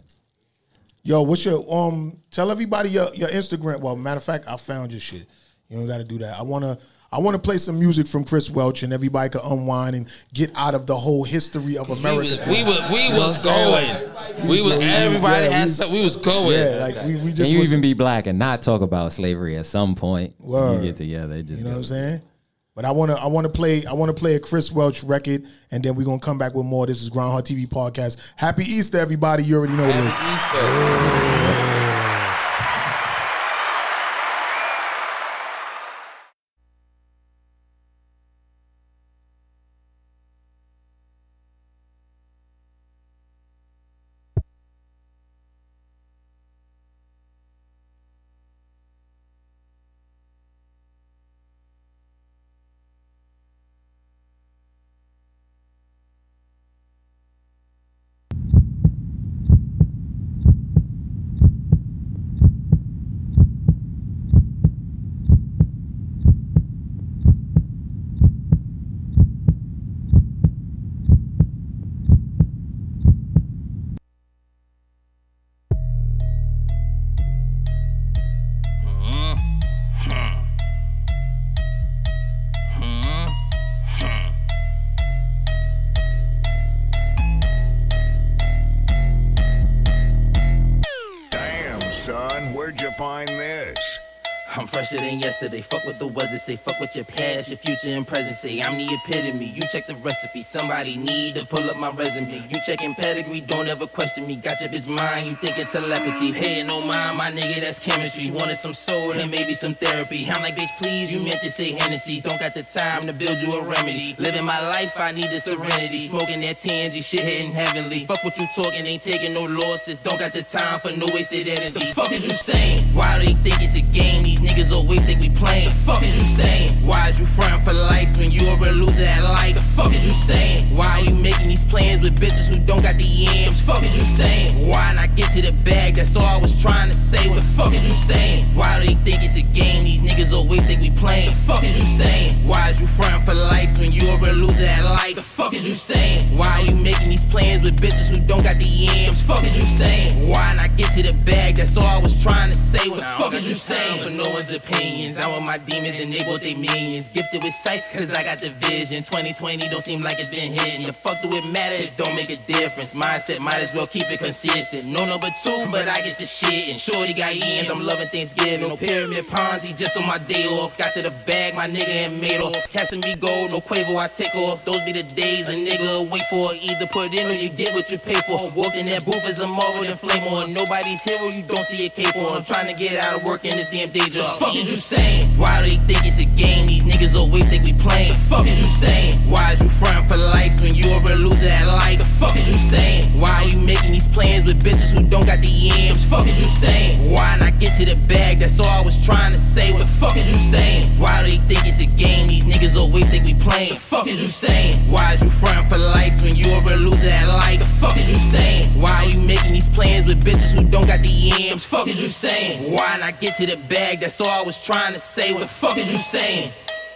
Yo, what's your um? Tell everybody your, your Instagram. Well, matter of fact, I found your shit. You don't got to do that. I wanna I wanna play some music from Chris Welch, and everybody can unwind and get out of the whole history of We was, America. we was, we was going. We was, everybody Yeah, had we- something. We was going. Yeah, like we, we just Can you was- even be black and not talk about slavery at some point? Word. You get together. It just You know what I'm goes- saying? But I wanna I wanna play I wanna play a Chris Welch record, and then we're gonna come back with more. This is Groundhog T V podcast. Happy Easter, everybody! You already know what it is. Happy Easter. Damn, son, where'd you find this? I'm fresher than yesterday. Fuck with the weather, say fuck with your past, your future and present. Say I'm the epitome. You check the recipe. Somebody need to pull up my resume. You checking pedigree, don't ever question me. Got your bitch mind, you thinking telepathy. Hey, no mind, my nigga, that's chemistry. Wanted some soul and maybe some therapy. I'm like, bitch, please, you meant to say Hennessy. Don't got the time to build you a remedy. Living my life, I need the serenity. Smoking that T N G shit hitting heavenly. Fuck what you talking, ain't taking no losses. Don't got the time for no wasted energy. The fuck is you saying? Why do they think it's a game? These niggas always think we playing. The fuck is you saying? Why is you frontin' for likes when you a real loser at life? The fuck is you saying? Why are you making these plans with bitches who don't got the yams? Fuck is you saying? Why not get to the bag? That's all I was trying to say. What the fuck is you saying? Why do they think it's a game? These niggas always think we playing. The fuck is you saying? Why is you frontin' for likes when you a real loser at life? The fuck is you saying? Why are you making these plans with bitches who don't got the yams? Fuck is you saying? Why not get to the bag? That's all I was trying to say. What the fuck is you saying? For no one's opinions, I'm with my demons and they both they millions. Gifted with sight, cause I got the vision. twenty twenty don't seem like it's been hitting. The fuck do it matter? It don't make a difference. Mindset might as well keep it consistent. No number two, but I get the shit. And shorty got ends, I'm loving Thanksgiving. No pyramid Ponzi, just on my day off. Got to the bag, my nigga and made off. Casting me gold, no Quavo, I take off. Those be the days a nigga will wait for. Either put in or you get what you pay for. Walked in that booth as a Marvel and flame on. Nobody's hero, you don't see a cape on. Trying to get out of work in this damn day job. Fuck is you saying? Why do they think it's a game? These niggas always think we playing. The fuck is you saying? Why is you frontin' for likes when you a real loser at life? The fuck is you saying? Why are you making these plans with bitches who don't got the yams? Fuck is you saying? Why not get to the bag? That's all I was trying to say. What the fuck is you saying? Why do they think it's a game? These niggas always think we playing. The fuck is you saying? Why is you frontin' for likes when you a real loser at life? The fuck is you saying? Why are you making these plans with bitches who don't got the yams? Fuck is you saying? Why not get to the bag? That's all I was trying to say. What the fuck is you saying?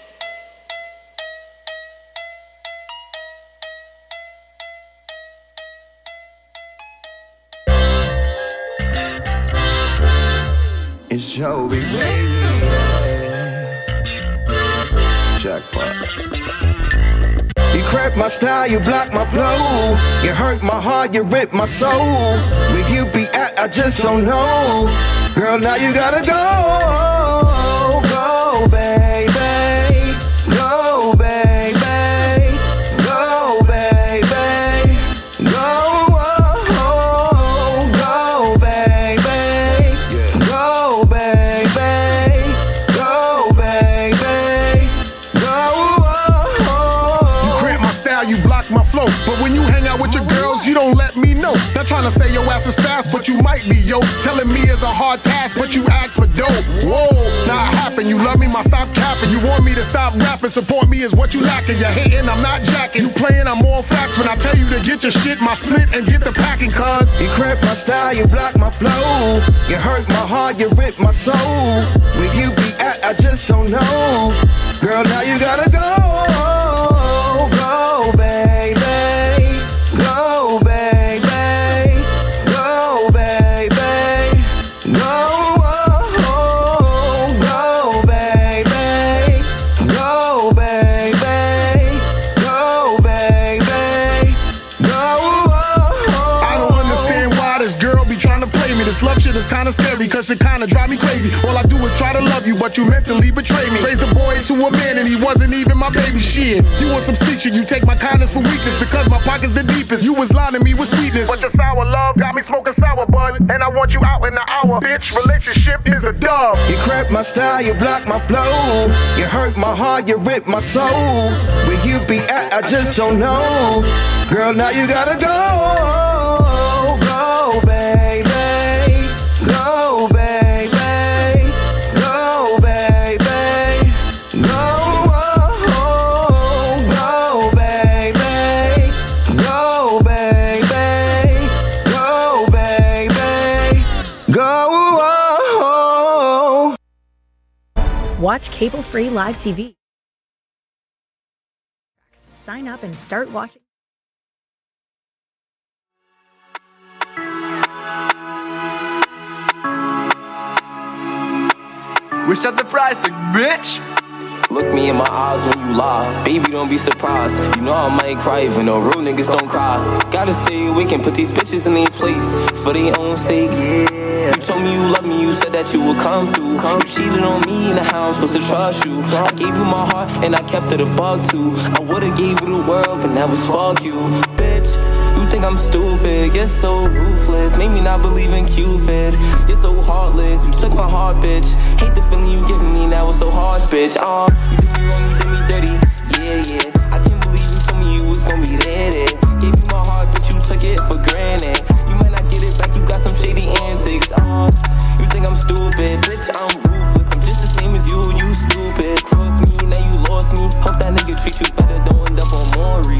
It's Joey, baby. Jackpot. You crack my style, you block my flow. You hurt my heart, you rip my soul. Where you be at, I just don't know. Girl, now you gotta go. Go, baby. Go, baby. Go, baby. Go, oh, go, baby. Go, baby. Go, baby. Go, oh. You cramp my style, you block my flow. But when you hang out with your girls, you don't let me know. Not trying to say your ass is fast, but you might be, yo. Telling me it's a hard task, but you ask for dope. Whoa, now it happened. You love me, my stop capping. You want me to stop rapping, support me is what you lacking. You're hating, I'm not jacking. You playing, I'm all facts. When I tell you to get your shit, my split, and get the packing, cuz you cramp my style, you block my flow. You hurt my heart, you rip my soul. Where you be at, I just don't know. Girl, now you gotta go. Go, baby. Go, baby. Go, baby. Go, oh, go, baby. Go, baby. Go, baby. Go, oh. I don't understand why this girl be trying to play me. This love shit is kinda scary, cause it kinda drive me crazy. All I do is try to love you, but you mentally betray me. Raised a boy into a man and he wasn't even my baby shit. You want some sneak shit, you take my kindness for weakness, because my pocket's the deepest. You was lying to me with sweetness, but your sour love got me smoking sour bud. And I want you out in an hour, bitch. Relationship is a dub. You cramp my style, you block my flow. You hurt my heart, you rip my soul. Where you be at, I just don't know. Girl, now you gotta go. Go, baby. Go, baby. Go, baby. Go, oh, go, baby. Go, baby. Go, baby. Go, oh. Watch cable-free live T V. Sign up and start watching. We set the price tag, bitch. Look me in my eyes when you lie. Baby, don't be surprised. You know I might cry even though real niggas don't cry. Gotta stay awake and put these bitches in their place for their own sake. You told me you love me, you said that you would come through. You cheated on me, and how I'm supposed to trust you? I gave you my heart, and I kept it a bug too. I would've gave you the world, but that was fuck you, bitch. You think I'm stupid, you're so ruthless. Made me not believe in Cupid. You're so heartless, you took my heart, bitch. Hate the feeling you giving me, now it's so hard, bitch. Uh, you did me wrong, you did me dirty, yeah, yeah. I can't believe you told me you was gonna be there, there. Gave you my heart, but you took it for granted. You might not get it back, you got some shady antics. Uh, you think I'm stupid, bitch, I'm ruthless. I'm just the same as you, you stupid. Cross me, now you lost me. Hope that nigga treat you better, don't end up on Maury.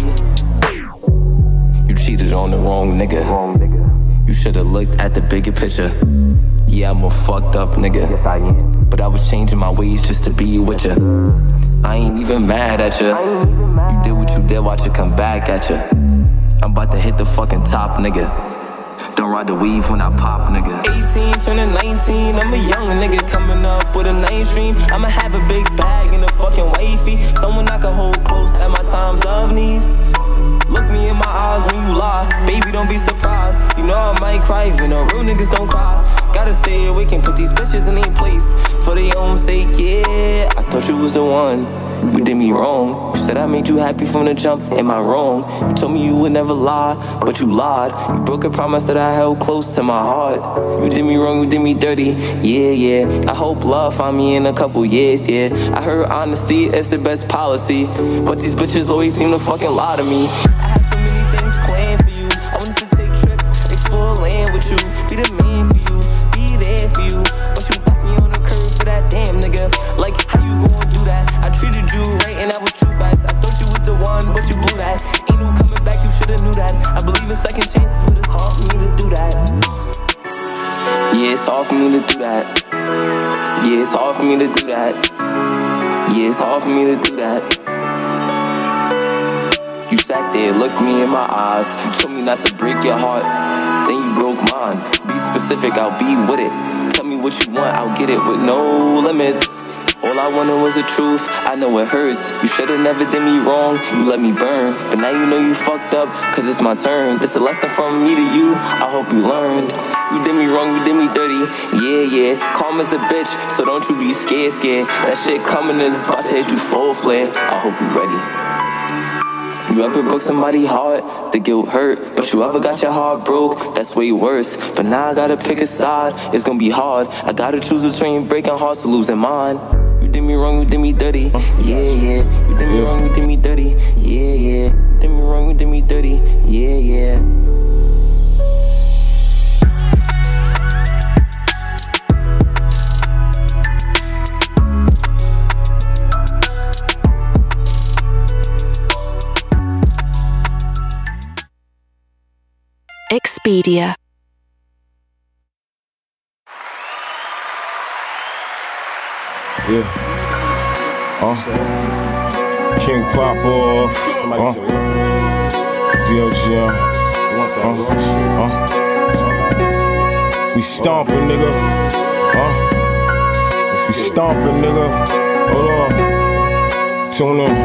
You cheated on the wrong nigga. You should've looked at the bigger picture. Yeah, I'm a fucked up nigga. Yes, I am. But I was changing my ways just to be with you. I ain't even mad at you. You did what you did, watch it come back at you. I'm about to hit the fucking top, nigga. Don't ride the weave when I pop, nigga. eighteen, turning nineteen, I'm a young nigga coming up with a nice dream. I'ma have a big bag and a fucking wifey. Someone I can hold close at my times of need. Look me in my eyes when you lie. Baby, don't be surprised. You know I might cry even though real niggas don't cry. Gotta stay awake and put these bitches in their place. For their own sake, yeah. I thought you was the one. You did me wrong. You said I made you happy from the jump. Am I wrong? You told me you would never lie, but you lied. You broke a promise that I held close to my heart. You did me wrong, you did me dirty. Yeah, yeah. I hope love find me in a couple years, yeah. I heard honesty is the best policy, but these bitches always seem to fucking lie to me. I have so many things planned for you. I wanted to take trips, explore land with you. Be the man for you, be there for you. But you left me on the curb for that damn nigga. Like, how you gonna do that? I treated you right and that was true facts. I thought you was the one, but you blew that. Ain't no coming back, you should've knew that. I believe in second chances, but it's hard for me to do that. Yeah, it's hard for me to do that. Yeah, it's hard for me to do that. Yeah, it's hard for me to do that. You sat there, looked me in my eyes. You told me not to break your heart, then you broke mine. Be specific, I'll be with it. Tell me what you want, I'll get it with no limits. All I wanted was the truth, I know it hurts. You should've never did me wrong, you let me burn. But now you know you fucked up, cause it's my turn. This a lesson from me to you, I hope you learned. You did me wrong, you did me dirty, yeah, yeah. Calm as a bitch, so don't you be scared, scared. That shit coming is about to hit you full flare. I hope you ready. You ever broke somebody's heart, the guilt hurt. But you ever got your heart broke, that's way worse. But now I gotta pick a side, it's gonna be hard. I gotta choose between breaking hearts or losing mine. You did me wrong, you did me dirty, yeah, yeah. You did me wrong, you did me dirty, yeah, yeah. You did me wrong, you did me dirty, yeah, yeah. Expedia. Yeah. Uh. King Pop off. Uh. D O G M. Uh. Uh. We stomping, nigga. Uh. We stomping, nigga. Hold on. Tune in.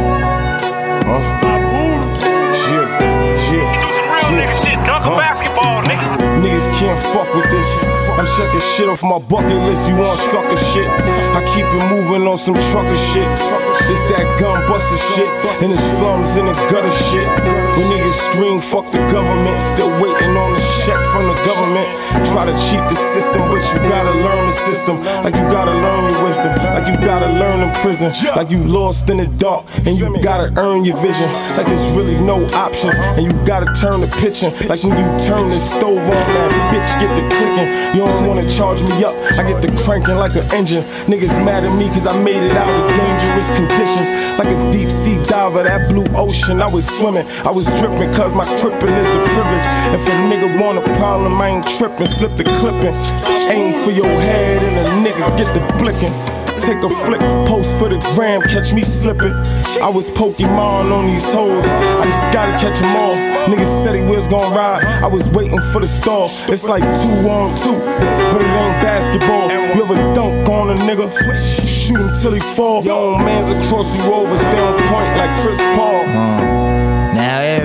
Uh. Shit. Shit. Nigga shit, dunk huh? Basketball, nigga. Niggas can't fuck with this. I'm checking shit off my bucket list. You want sucker shit? I keep it moving on some trucker shit. This that gun buster shit. In the slums, in the gutter shit. When niggas scream, fuck the government. Still waiting on the check from the government. Try to cheat the system, but you gotta learn the system. Like you gotta learn your wisdom. Like you gotta learn in prison. Like you lost in the dark, and you gotta earn your vision. Like there's really no options, and you gotta turn the pitching. Like when you turn the stove on, that bitch get the clicking. You don't wanna charge me up, I get the cranking like an engine. Niggas mad at me cause I made it out of dangerous conditions. Like a deep sea diver, that blue ocean I was swimming. I was dripping cause my tripping is a privilege. If a nigga want a problem, I ain't tripping. Slip the clipping, aim for your head and a nigga get the blicking. Take a flick, post for the gram, catch me slipping. I was Pokemon on these hoes, I just gotta catch them all. Niggas said he was gon' ride, I was waiting for the stall. It's like two on two, but it ain't basketball. You ever dunk on a nigga, shoot him till he fall. Your own man's across you over, stay on point like Chris Paul. uh, Now everybody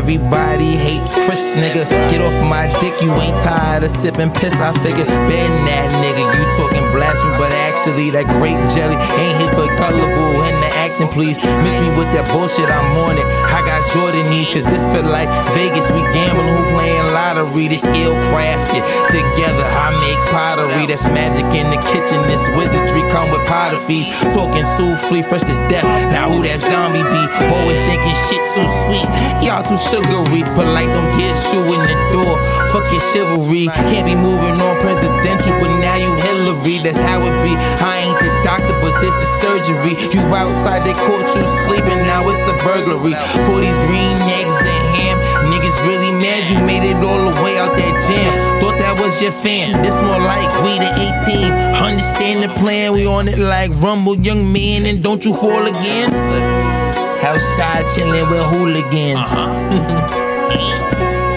Everybody hates Chris, nigga. Get off my dick, you ain't tired of sipping piss. I figure, been that nigga. You talking blasphemy, but actually that grape jelly ain't here for gullible and the acting, please. Miss me with that bullshit, I'm on it. I got Jordan knees, cause this feel like Vegas. We gambling, who playing lottery? This ill crafted. Together, I make pottery. That's magic in the kitchen. This wizardry come with powder fees. Talking too free, fresh to death. Now who that zombie be? Always thinking shit too sweet. Y'all too sugary. Polite don't get you in the door. Fuck your chivalry. Can't be moving on presidential, but now you Hillary. That's how it be. I ain't the doctor, but this is surgery. You outside, they caught you sleeping. Now it's a burglary. For these green eggs and ham. Niggas really mad you made it all the way out that jam. Thought that was your fan. This more like we the eighteen. Understand the plan. We on it like Rumble, young man, and don't you fall again. Outside chilling with hooligans. Uh-huh.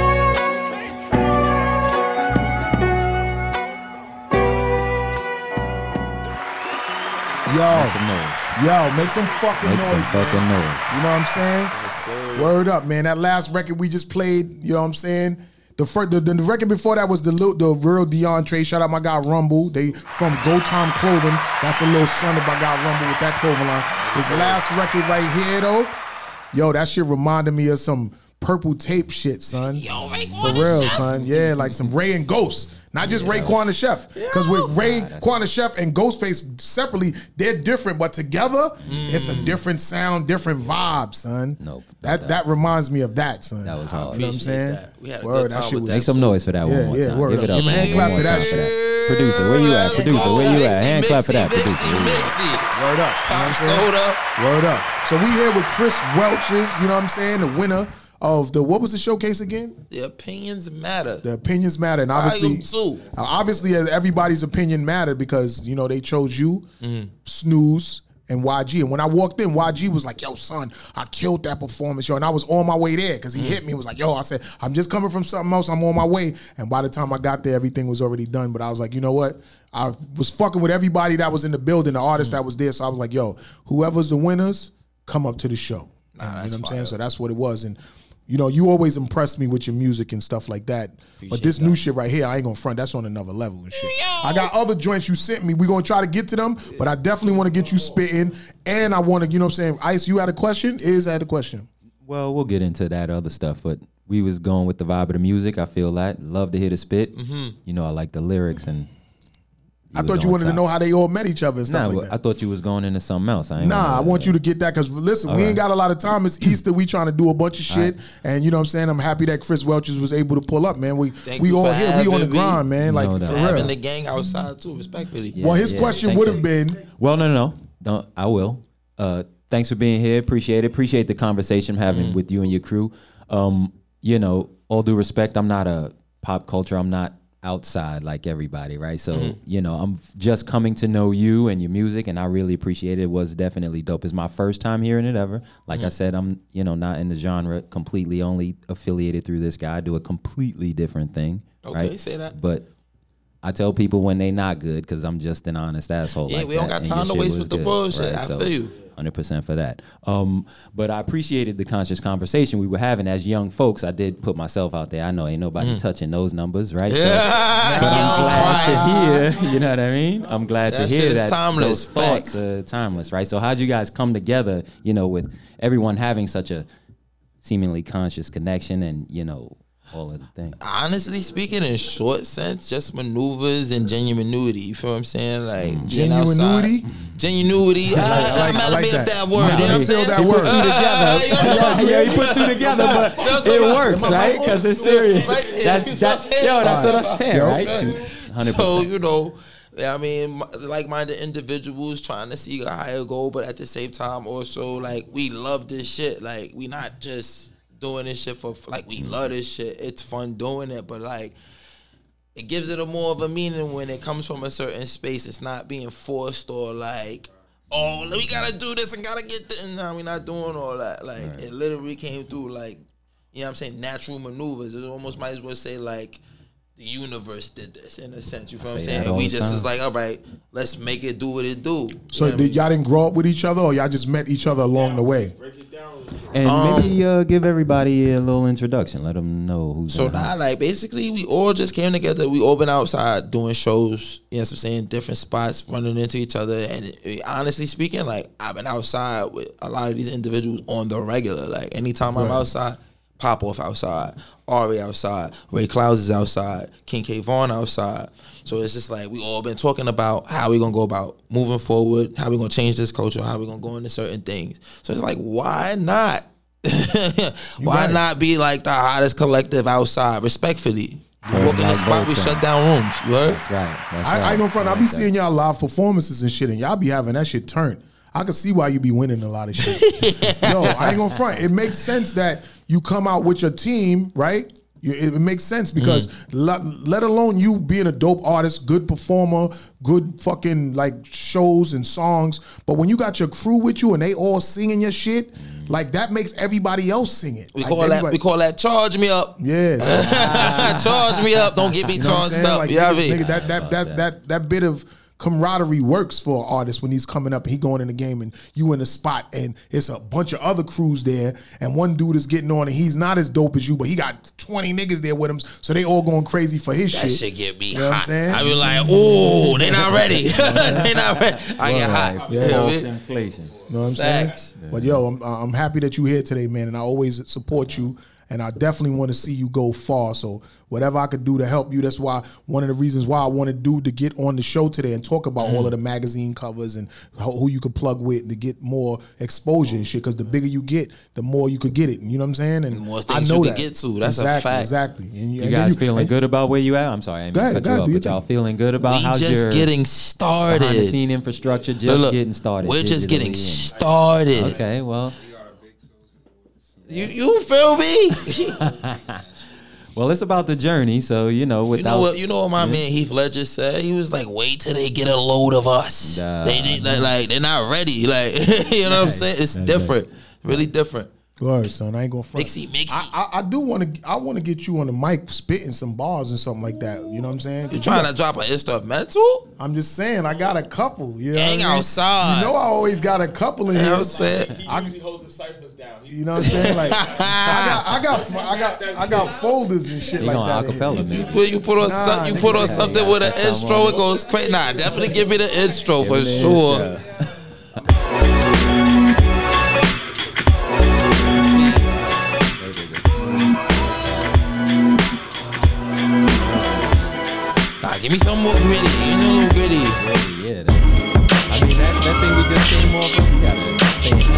Yo, make some noise. Yo, make some fucking make noise. Make some fucking man. noise. You know what I'm saying? Yes, sir. Word up, man. That last record we just played, you know what I'm saying? The first, the, the record before that was the the real DeAndre. Shout out my guy Rumble. They from Go Time Clothing. That's the little son of my guy Rumble with that clothing line. This last record right here though, yo, that shit reminded me of some Purple Tape shit, son. Yo, For real, son. Yeah, like some Ray and Ghost. Not just yeah. Raekwon the Chef. Because with Raekwon the Chef and Ghostface separately, they're different. But together, mm. it's a different sound, different vibe, son. Nope. That, that that reminds me of that, son. That was hard. You know what I'm saying? That. We had a Word, good time that shit with was, that. Make some noise for that yeah, one more yeah, time. Word Give it up. Give a hand clap to that shit. Producer, where you at? Producer, where you at? Hand clap for that, producer. Word up. Pop soda. Word up. So we here with Chris Welches, you know what I'm saying? The winner of the, what was the showcase again? The Opinions Matter. The Opinions Matter. And obviously, two. obviously everybody's opinion mattered because, you know, they chose you, mm-hmm. Snooze, and Y G. And when I walked in, Y G was like, yo, son, I killed that performance, yo. And I was on my way there because he mm-hmm. hit me. He was like, yo, I said, I'm just coming from something else. I'm on my way. And by the time I got there, everything was already done. But I was like, you know what? I was fucking with everybody that was in the building, the artists mm-hmm. that was there. So I was like, yo, whoever's the winners, come up to the show. Nah, and, you know what I'm fire. saying? So that's what it was. And you know, you always impressed me with your music and stuff like that. Appreciate but this that. new shit right here, I ain't gonna front. That's on another level and shit. Yo. I got other joints you sent me. We gonna try to get to them, but I definitely want to get you spitting. And I want to, you know what I'm saying? Ice, you had a question? Is had a question? Well, we'll get into that other stuff, but we was going with the vibe of the music. I feel that. Love to hear the spit. Mm-hmm. You know, I like the lyrics and I thought you wanted top. to know how they all met each other and stuff nah, like that. I thought you was going into something else. I ain't nah, I want you to get that because listen, all we right. ain't got a lot of time. It's Easter. We trying to do a bunch of shit, right. and you know what I'm saying. I'm happy that Chris Welches was able to pull up, man. We Thank we all here. We on the me. grind, man. No, like no. for having real. the gang outside too, respectfully. Yeah, well, his yeah, question would have been. Well, no, no, no. Don't. I will. Uh, thanks for being here. Appreciate it. Appreciate the conversation I'm having mm. with you and your crew. Um, you know, all due respect, I'm not a pop culture. I'm not outside like everybody, right? So, mm-hmm. you know, I'm just coming to know you and your music, and I really appreciate it. It was definitely dope. It's my first time hearing it ever. Like mm-hmm. I said, I'm, you know, not in the genre completely, only affiliated through this guy. I do a completely different thing, okay, right? Say that. But I tell people when they not good because I'm just an honest asshole. Yeah, like we don't that. got time to waste with good, the bullshit. right? I so, feel you. one hundred percent for that. Um, but I appreciated the conscious conversation we were having as young folks. I did put myself out there. I know ain't nobody mm. touching those numbers, right? Yeah. So, but I'm glad to hear, you know what I mean? I'm glad that to hear that timeless. those thoughts are timeless, right? So how'd you guys come together, you know, with everyone having such a seemingly conscious connection and, you know, all of the things? Honestly speaking, in short sense, just maneuvers and genuinity. You feel what I'm saying? Like mm. genuinity, genuinity. I, I, like, I, I like that. that word. You know what I'm saying? That word. Put two together. yeah, yeah, you put two together, but it works, right? Because it's serious. That's that's yo. That's what I'm saying, right? one hundred percent. So you know. I mean, like-minded individuals trying to see a higher goal, but at the same time, also like we love this shit. Like we not just doing this shit for like we love this shit. It's fun doing it, but like it gives it a more of a meaning when it comes from a certain space. It's not being forced or like, oh, we gotta do this and gotta get this. No, we're not doing all that. Like right. It literally came through like, you know what I'm saying, natural maneuvers. It almost might as well say like the universe did this in a sense. You feel what I'm saying? And we just time. is like, all right, let's make it do what it do. So you know did, I mean? y'all didn't grow up with each other, or y'all just met each other along the way? Break it down. And Um, maybe uh, give everybody a little introduction. Let them know who's. So on now, house. like, basically, we all just came together. We all been outside doing shows. You know what I'm saying? Different spots, running into each other. And it, honestly speaking, like, I've been outside with a lot of these individuals on the regular. Like, anytime I'm Right. outside, Pop Off outside, Ari outside, Ray Clouds is outside, King K. Vaughn outside. So it's just like we all been talking about how we gonna go about moving forward, how we gonna change this culture, how we gonna go into certain things. So it's like, why not? Why right. not be like the hottest collective outside, respectfully? You Yeah, walk in the like spot, we both shut down rooms. You heard? That's right. That's I, right. I ain't gonna front. I be Like seeing y'all live performances and shit, and y'all be having that shit turned. I can see why you be winning a lot of shit. Yo, I ain't gonna front. It makes sense that you come out with your team, right? You, it makes sense because Mm. let, let alone you being a dope artist, good performer, good fucking like shows and songs. But when you got your crew with you and they all singing your shit, like that makes everybody else sing it. We Like, call that everybody- we call that charge me up. Yes. Charge me up. Don't get me You know what I'm charged saying? up. Like, You know what I niggas- mean? nigga, that that that that that bit of camaraderie works for an artist when he's coming up and he going in the game and you in the spot and it's a bunch of other crews there and one dude is getting on and he's not as dope as you but he got twenty niggas there with him so they all going crazy for his That shit. shit get me You know what I'm hot. saying? I be like, ooh, they not ready. They not ready. I get hot. Yeah. You know what I False mean? inflation. You know what I'm Facts. saying? But yo, I'm I'm happy that you're here today, man, and I always support you. And I definitely want to see you go far. So whatever I could do to help you, that's why one of the reasons why I wanted dude to get on the show today and talk about Mm. all of the magazine covers and how, who you could plug with to get more exposure and shit. Because the bigger you get, the more you could get it. You know what I'm saying? And The more I things know you could that. get to. That's a exactly, fact. Exactly. And, You and then guys feeling and- good about where you at? I'm sorry, I didn't Go ahead, cut go you ahead, up, do your but y'all thing. feeling good about We how's just your getting started. behind the scene infrastructure just Look, look, getting started? We're just getting digitally and- started. Okay, well, You you feel me? well, it's about the journey, so you know. You Without know what? You know what my man Heath Ledger said. He was like, "Wait till they get a load of us. Nah. they, they like, like they're not ready. Like you know what I'm saying? It's different, really different." Go ahead, son. I ain't gonna front. Mixy, mixy. I, I, I do want to. I want to get you on the mic, spitting some bars and something like that. You know what I'm saying? You trying to drop an instrumental? I'm just saying, I got a couple. You know Gang what I mean? outside. You know, I always got a couple in You know here. what I'm saying? He usually holds the ciphers down. He- You know what I'm saying? Like, I got, I got, I got, I got folders and shit he like gonna that. in acapella, here. You man. put you put on Nah, some, you nigga, put on yeah, something yeah, with an that's intro. something. It goes crazy. Nah, definitely give me the intro for Give me the sure. intro. Nah, give me some more gritty. Give me some little gritty. Yeah, that, I mean that, that thing we just came off of, you gotta stay in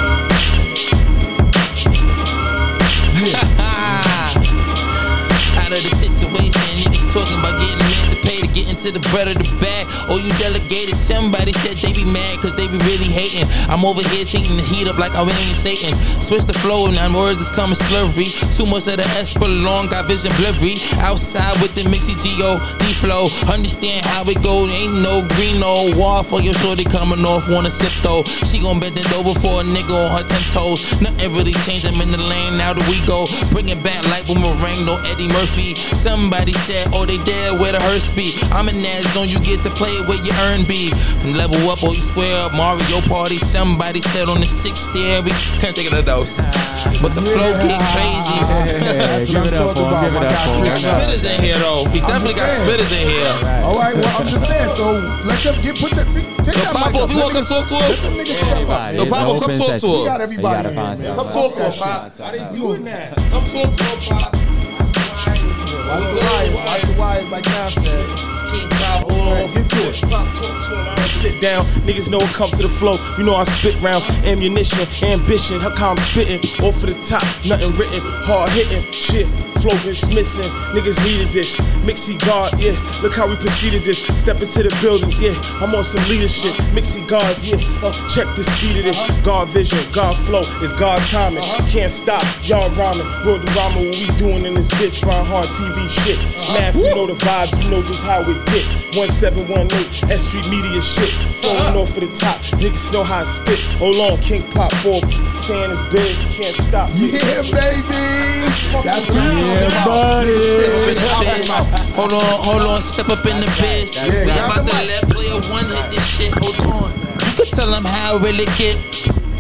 Out of the situation, niggas talking about getting men to pay to get into the bread of the bag. Oh, you delegated. Somebody said they be mad cause they be really hating. I'm over here taking the heat up like I ain't Satan. Switch the flow and now words is coming slurry. Too much of the Esperlong, got vision blurry. Outside with the Mixy G O D flow. Understand how it go. Ain't no green, no wall for your shorty coming off. Wanna sip though. She gon' bend it over for a nigga on her ten toes. Nothing really changed. I'm in the lane. Now that we go. Bring it back like boomerang. No Eddie Murphy. Somebody said, oh, they dead where the hearse be. I'm in that zone. You get to play it where you earn be. Level up or you square up. Mario Party. Somebody said on the sixth stair. We can't take it a dose. But the flow get crazy. That's give what it I'm up talking for him, about. give it my up guy. for We him. got spitters in here though. We definitely got saying. spitters in here. All right, well, I'm just saying. So let them get put that. Take, take Yo, that Pop mic up, up. you Let wanna come niggas- talk to Let him? them niggas step up. Everybody, Yo, it's Pop, an come open talk to session. him. We got You everybody gotta in find here, man. Come something. talk to him, Pop. Why they doing that? Come talk to him, Pop. Watch the wires. Watch the wires, like Nav said. King Pop. Right, get to it. Sit down, niggas know it come to the flow. You know I spit round ammunition, ambition. How come I'm spitting off of the top? Nothing written, hard hitting, shit. Flow is missing, niggas needed this. Mixy God, yeah. Look how we proceeded this. Step into the building, yeah. I'm on some leadership. Mixy Gods, yeah. Uh, check the speed of this. God vision, God flow, it's God timing. Can't stop, y'all rhyming. World the rhyming, what we doing in this bitch? Grind hard T V shit. Math, you know the vibes, you know just how it get. one seven one eight, S Street Media shit. Flowing off of the top, niggas know how I spit. Hold on, King Pop fourth. Staying his biz, can't stop. Yeah, baby. That's what I'm Yeah, talking buddy. about. Hold on, hold on, step up in the biz. Yeah, We grab about the to mic. let player one hit this shit. Hold on. You can tell them how it really get.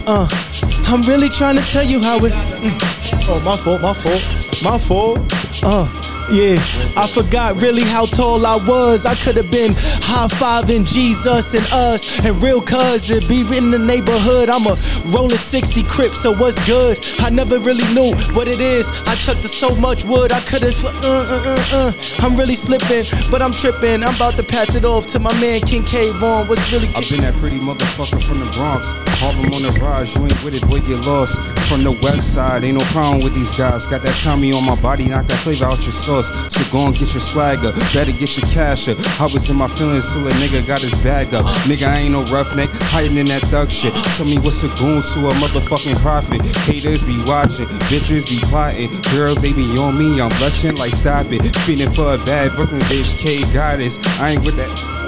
Uh, I'm really trying to tell you how it. Mm. Oh, my fault, my fault, my fault. Uh. Yeah, I forgot really how tall I was. I could have been high-fiving Jesus and us and real cuz it be in the neighborhood. I'm a rolling sixty Crip, so what's good? I never really knew what it is. I chucked so much wood, I could have. Uh, uh, uh, uh. I'm really slipping, but I'm tripping. I'm about to pass it off to my man King K. Vaughn. What's really? I've been that pretty motherfucker from the Bronx. Harlem on the rise, you ain't with it, boy, get lost. From the west side, ain't no problem with these guys. Got that Tommy on my body, knock that flavor out your sauce. So go and get your swagger, better get your cash up. I was in my feelings till a nigga got his bag up. Nigga, I ain't no roughneck, hiding in that thug shit. Tell me what's a goon to a motherfucking prophet. Haters be watching, bitches be plotting. Girls, they be on me, I'm blushing like stop it. Feeling for a bad Brooklyn bitch, K goddess. I ain't with that.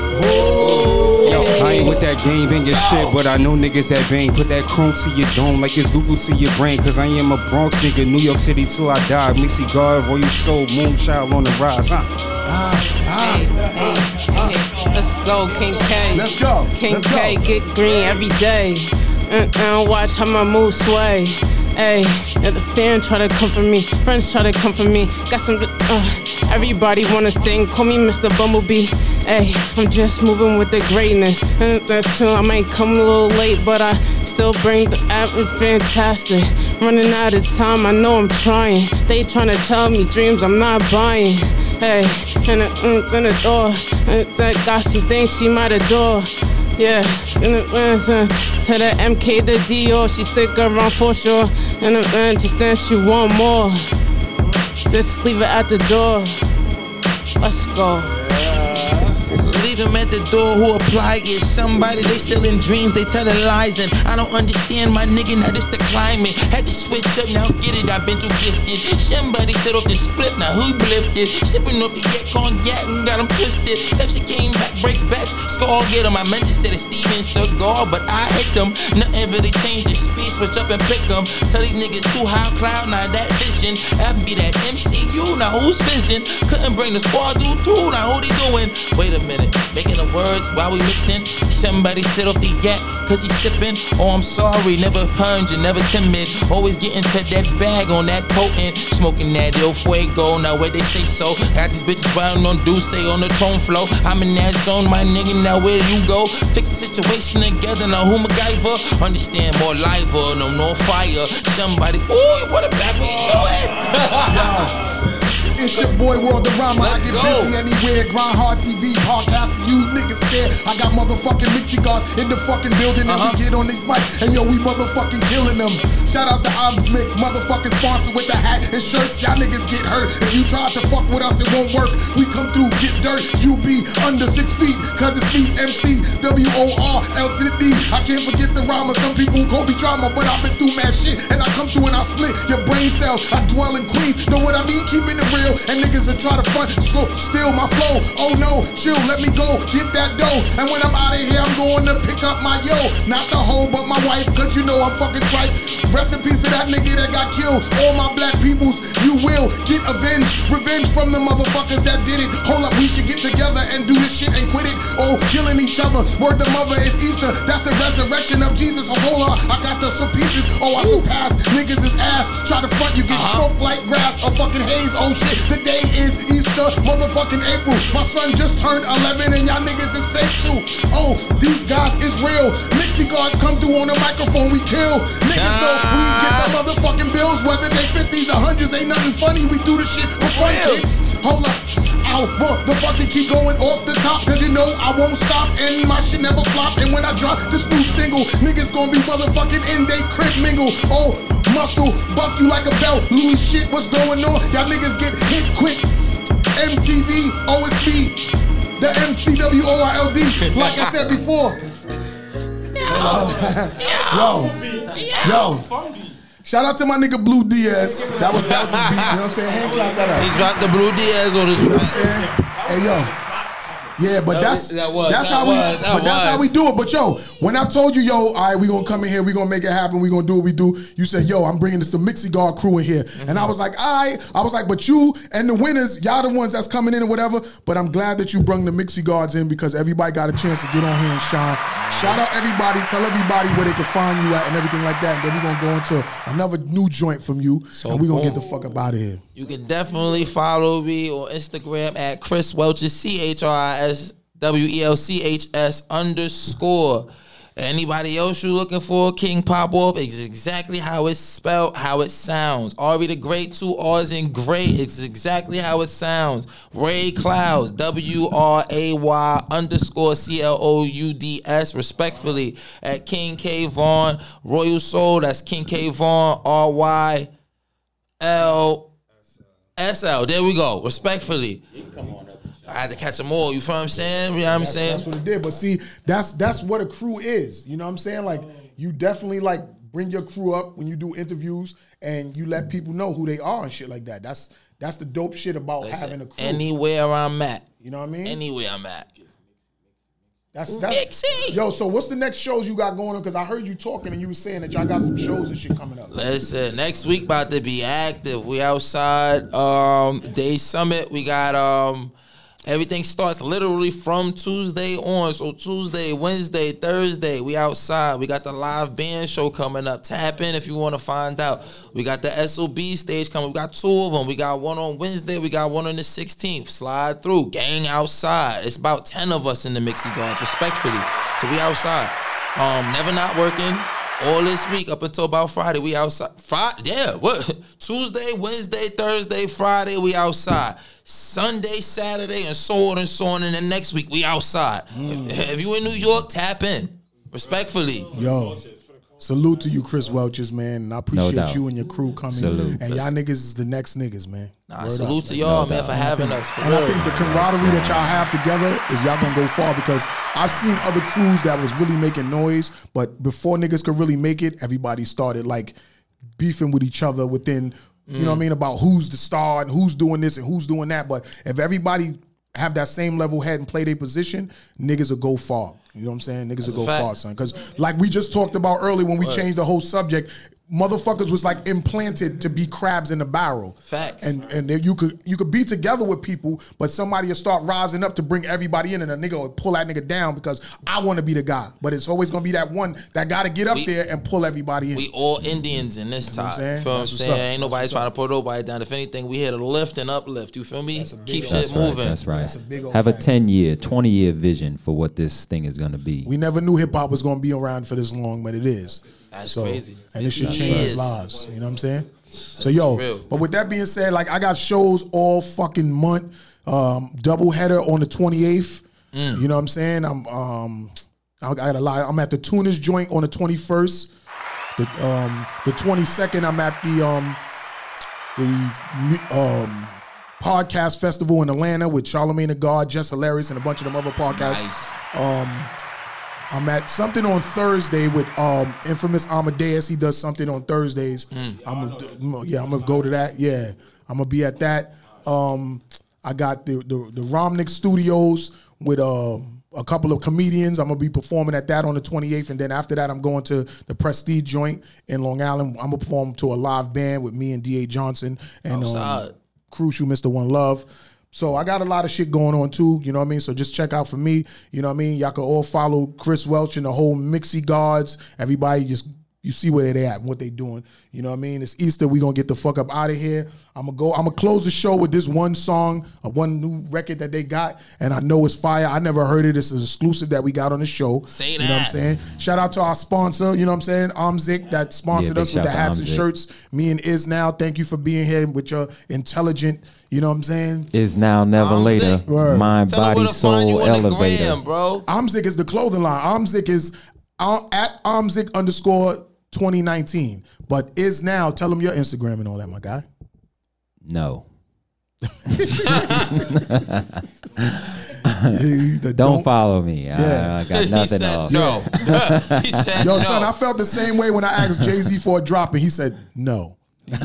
Oh. Yo, I ain't with that game banging shit, but I know niggas that bang. Put that chrome to your dome like it's Google to your brain. Cause I am a Bronx nigga, New York City till I die. Mixie guard, Royal Soul, Moonchild on the rise, huh? Ah, ah, hey, hey, hey. Let's go, King K. Let's go. King Let's K, go. get green every day. Uh-uh, watch how my moves sway. Ayy, and the fan try to come for me, friends try to come for me. Got some, uh, everybody wanna sting, call me Mister Bumblebee. Ayy, I'm just moving with the greatness. And that's soon I might come a little late, but I still bring the atmosphere fantastic. Running out of time, I know I'm trying. They trying to tell me dreams I'm not buying. Hey, and the, mm, and the door, and that got some things she might adore. Yeah, and the, uh, to the M K, the Dior, she stick around for sure. And the, uh, just then she want more. Just leave it at the door. Let's go. Leave him at the door, who apply it. Somebody, they selling dreams, they telling lies. And I don't understand my nigga, now this the climate. Had to switch up, now get it, I've been too gifted. Somebody set off the split, now who blipped it? Sipping off the yak on yak and got him twisted. If she came back, break backs, skull get him. I meant to say the Steven Seagal, but I hit them. Nothing really changed the speed, switch up and pick them. Tell these niggas too high cloud, now that vision. I be that M C U, now who's vision? Couldn't bring the squad do too, now who they doing? Wait a minute. Making the words while we mixing. Somebody sit off the yak, cause he sipping. Oh, I'm sorry, never punging, never timid. Always getting to that bag on that potent. Smoking that El Fuego, now where they say so. Got these bitches riding on Duce on the tone flow. I'm in that zone, my nigga, now where do you go? Fix the situation together, now who MacGyver? Understand more liver, no, no fire. Somebody, ooh, you wanna back me to it? It's your boy World of Rama. Let's I get go. busy anywhere. Grind hard T V, podcast, you niggas scared. I got motherfucking mixie guards in the fucking building. And Uh-huh. we get on these mics, and yo, we motherfucking killing them. Shout out to Obsmic, motherfucking sponsor with the hat and shirts. Y'all niggas get hurt. If you try to fuck with us, it won't work. We come through, get dirt. You be under six feet, cause it's me, M C, W O R L to the D. I can't forget the Rama. Some people call me drama, but I've been through mad shit. And I come through and I split your brain cells. I dwell in Queens, know what I mean? Keeping it real. And niggas that try to front, slow, steal my flow. Oh no, chill, let me go, get that dough. And when I'm out of here, I'm going to pick up my yo. Not the hoe, but my wife, cause you know I'm fucking tripe. Rest in peace to that nigga that got killed. All my black peoples, you will get avenged. Revenge from the motherfuckers that did it. Hold up, we should get together and do this shit and quit it. Oh, killing each other. Word the mother, it's Easter. That's the resurrection of Jesus. Oh, hold on, I got the some pieces. Oh, I surpass niggas is ass. Try to front, you get Uh-huh. smoked like grass or fucking haze. Oh shit, the day is Easter, motherfucking April. My son just turned eleven and y'all niggas is fake too. Oh, these guys is real. Mixie guards come through on the microphone, we kill. Niggas know we get the motherfucking bills, whether they fifties or hundreds, ain't nothing funny. We do the shit for fun, kid. Hold up, I'll motherfucking keep going off the top, cause you know I won't stop and my shit never flop. And when I drop this new single, niggas gonna be motherfucking in they crib mingle. Oh, muscle, buck you like a belt. Louis shit, what's going on? Y'all niggas get hit quick. M T V, O S B, the M C W O R L D. Like I said before. Yo, yo, yo. Shout out to my nigga Blue Diaz. That was that was a beat. You know what I'm saying? Hand clap that up. He dropped the Blue Diaz on his You know what I'm saying? Hey yo. Yeah, but That that's was- that was- that's that how we was- that but that's how we was. do it. But yo, when I told you, yo, all right, we gonna come in here, we gonna make it happen, we gonna do what we do. You said, yo, I'm bringing some Mixie Guard crew in here, Mm-hmm. and I was like, all right, I was like, but you and the winners, y'all the ones that's coming in or whatever. But I'm glad that you brung the Mixie Guards in because everybody got a chance to get on here and shine. Shout out everybody, tell everybody where they can find you at and everything like that. And then we're gonna go into another new joint from you, So and we're gonna boom. get the fuck up out of here. You can definitely follow me on Instagram at Chris Welches, C H R I S W E L C H S underscore. Anybody else you looking for, King Pop Off, is exactly how it's spelled, how it sounds. Ari the Great, two R's in great. It's exactly how it sounds. Ray Clouds, W R A Y underscore C L O U D S, respectfully, at King K Vaughn. Royal Soul, that's King K Vaughn, R Y L S L. There we go, respectfully. I had to catch them all. You feel what I'm saying? You know what I'm That's, saying? that's what it did. But see, that's that's what a crew is. You know what I'm saying? Like you definitely like bring your crew up when you do interviews and you let people know who they are and shit like that. That's that's the dope shit about Listen, having a crew. anywhere I'm at. You know what I mean? Anywhere I'm at. That's that's yo. So what's the next shows you got going on? Because I heard you talking and you were saying that y'all got some shows and shit coming up. Listen, next week about to be active. We outside. Um, Day Summit. We got um. Everything starts literally from Tuesday on. So Tuesday, Wednesday, Thursday, we outside. We got the live band show coming up. Tap in if you want to find out. We got the S O B stage coming. We got two of them. We got one on Wednesday. We got one on the sixteenth. Slide through. Gang outside. It's about ten of us in the Mixie Guards, respectfully. So we outside. Um, never not working. All this week up until about Friday, we outside. Friday, yeah, what? Tuesday, Wednesday, Thursday, Friday, we outside. Sunday, Saturday, and so on and so on. And then next week, we outside. Mm. If, if you in New York, tap in. Respectfully. Yo, salute to you, Chris Welches, man. And I appreciate doubt. you and your crew coming. Salute. And y'all niggas is the next niggas, man. Nah, Word salute up. to y'all, No man, for doubt. having And I us. For think, and I real. think the camaraderie that y'all have together is y'all gonna go far because I've seen other crews that was really making noise, but before niggas could really make it, everybody started like beefing with each other within, you know what I mean, about who's the star and who's doing this and who's doing that. But if everybody have that same level head and play their position, niggas will go far. You know what I'm saying? Niggas That's will a go fact. far, son. Because like we just talked about earlier when we Word. changed the whole subject, motherfuckers was like implanted to be crabs in the barrel. Facts. And and then you could you could be together with people, but somebody will start rising up to bring everybody in, and a nigga will pull that nigga down because I want to be the guy. But it's always gonna be that one that got to get up We- there and pull everybody in. We all Indians in this know what I'm time. saying? Feel what I'm That's what's saying? up. Ain't nobody trying to put nobody down. If anything, we here to lift and uplift. You feel me? Keep shit That's right. moving. That's right. That's a big old Have a fact. ten year, twenty year vision for what this thing is gonna be. We never knew hip hop was gonna be around for this long, but it is. That's so, crazy. And this shit It changes is. lives. You know what I'm saying? So yo, real. but with that being said, like I got shows all fucking month. Um, double header on the twenty-eighth. Mm. You know what I'm saying? I'm um I got a lot. I'm at the Tunas joint on the twenty-first. The um the twenty-second I'm at the um the um podcast festival in Atlanta with Charlamagne the God, Just Hilarious, and a bunch of them other podcasts. Nice. Um I'm at something on Thursday with um Infamous Amadeus. He does something on Thursdays. Mm. I'm gonna, yeah, I'm gonna go to that. Yeah, I'm gonna be at that. Um, I got the the, the Romnick Studios with uh, a couple of comedians. I'm gonna be performing at that on the twenty-eighth, and then after that, I'm going to the Prestige joint in Long Island. I'm gonna perform to a live band with me and D A Johnson and um, Outside. Crucial, Mister One Love. So I got a lot of shit going on too, you know what I mean? So just check out for me, you know what I mean? Y'all can all follow Chris Welch and the whole Mixie Guards. Everybody just, you see where they at and what they doing. You know what I mean? It's Easter, we gonna get the fuck up out of here. I'm gonna go, I'm gonna close the show with this one song, uh, one new record that they got, and I know it's fire. I never heard it. It's an exclusive that we got on the show. Say You know what I'm that. saying? Shout out to our sponsor, you know what I'm saying? Amzik that sponsored Yeah, big us with the shout to hats and Amzik. shirts. Me and Iz Now, thank you for being here with your intelligent, you know what I'm saying? Is now, never I'm later. sick. Word. Mind, Tell them body, where to find you soul, on the elevator. gram, bro. Amzik is the clothing line. Amzik is uh, at Amzik underscore twenty nineteen. But Is Now, tell them your Instagram and all that, my guy. No. The Don't follow me. Yeah. I, I got He nothing said off. no. He said Yo, no. son, I felt the same way when I asked Jay-Z for a drop and he said no. Nah,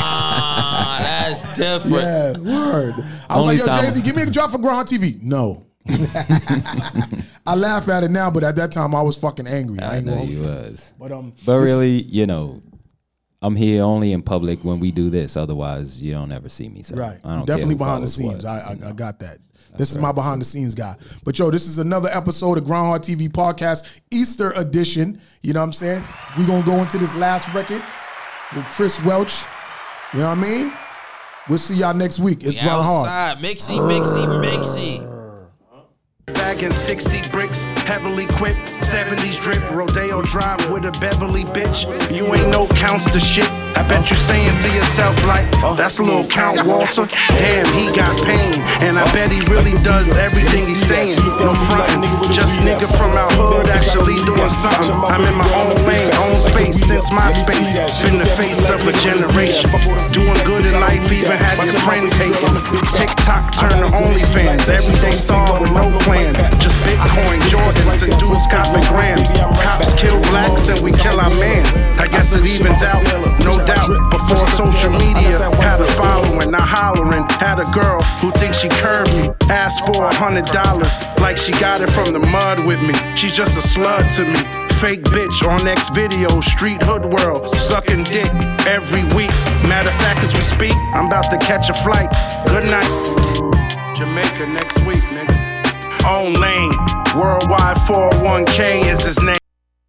that's different. Yeah, word. I was Only like, yo, time- Jay-Z, give me a drop for Grand T V. No. I laugh at it now, but at that time I was fucking angry. I, I ain't know gonna- you was. But um, But this- really, you know, I'm here only in public when we do this. Otherwise, you don't ever see me. So right, I don't definitely care who behind the follows scenes. what, I, I you know. I got that. This is my behind the scenes guy. But yo, this is another episode of Groundhog T V Podcast, Easter edition. You know what I'm saying? We gonna go into this last record with Chris Welch. You know what I mean? We'll see y'all next week. It's Groundhog. Outside, mixy, mixy, mixy. Bagging sixty bricks, heavily equipped, seventies drip, Rodeo Drive with a Beverly bitch. You ain't no counts to shit. I bet you saying to yourself like, oh, that's a little Count Walter. Damn, he got pain, and I bet he really does everything he's saying. No frontin', just nigga from our hood actually doing something. I'm in my own lane, own space since my space. Been the face of a generation. Doing good in life, even had your friends hating. TikTok turn to OnlyFans, everyday star with no plans. Just Bitcoin, Jordans, and dudes copping grams. Cops kill blacks and we kill our mans. I guess it evens out, no doubt. Before social media had a following, not hollering. Had a girl who thinks she curved me, asked for a hundred dollars like she got it from the mud with me. She's just a slut to me. Fake bitch on next video, street hood world, sucking dick every week. Matter of fact, as we speak, I'm about to catch a flight. Good night, Jamaica next week, nigga. Own lane, worldwide four oh one K is his name.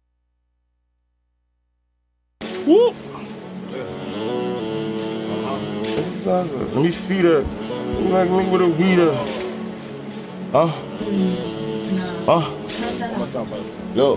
Whoop. Let me see the like me with a weeder. Huh? Huh? No.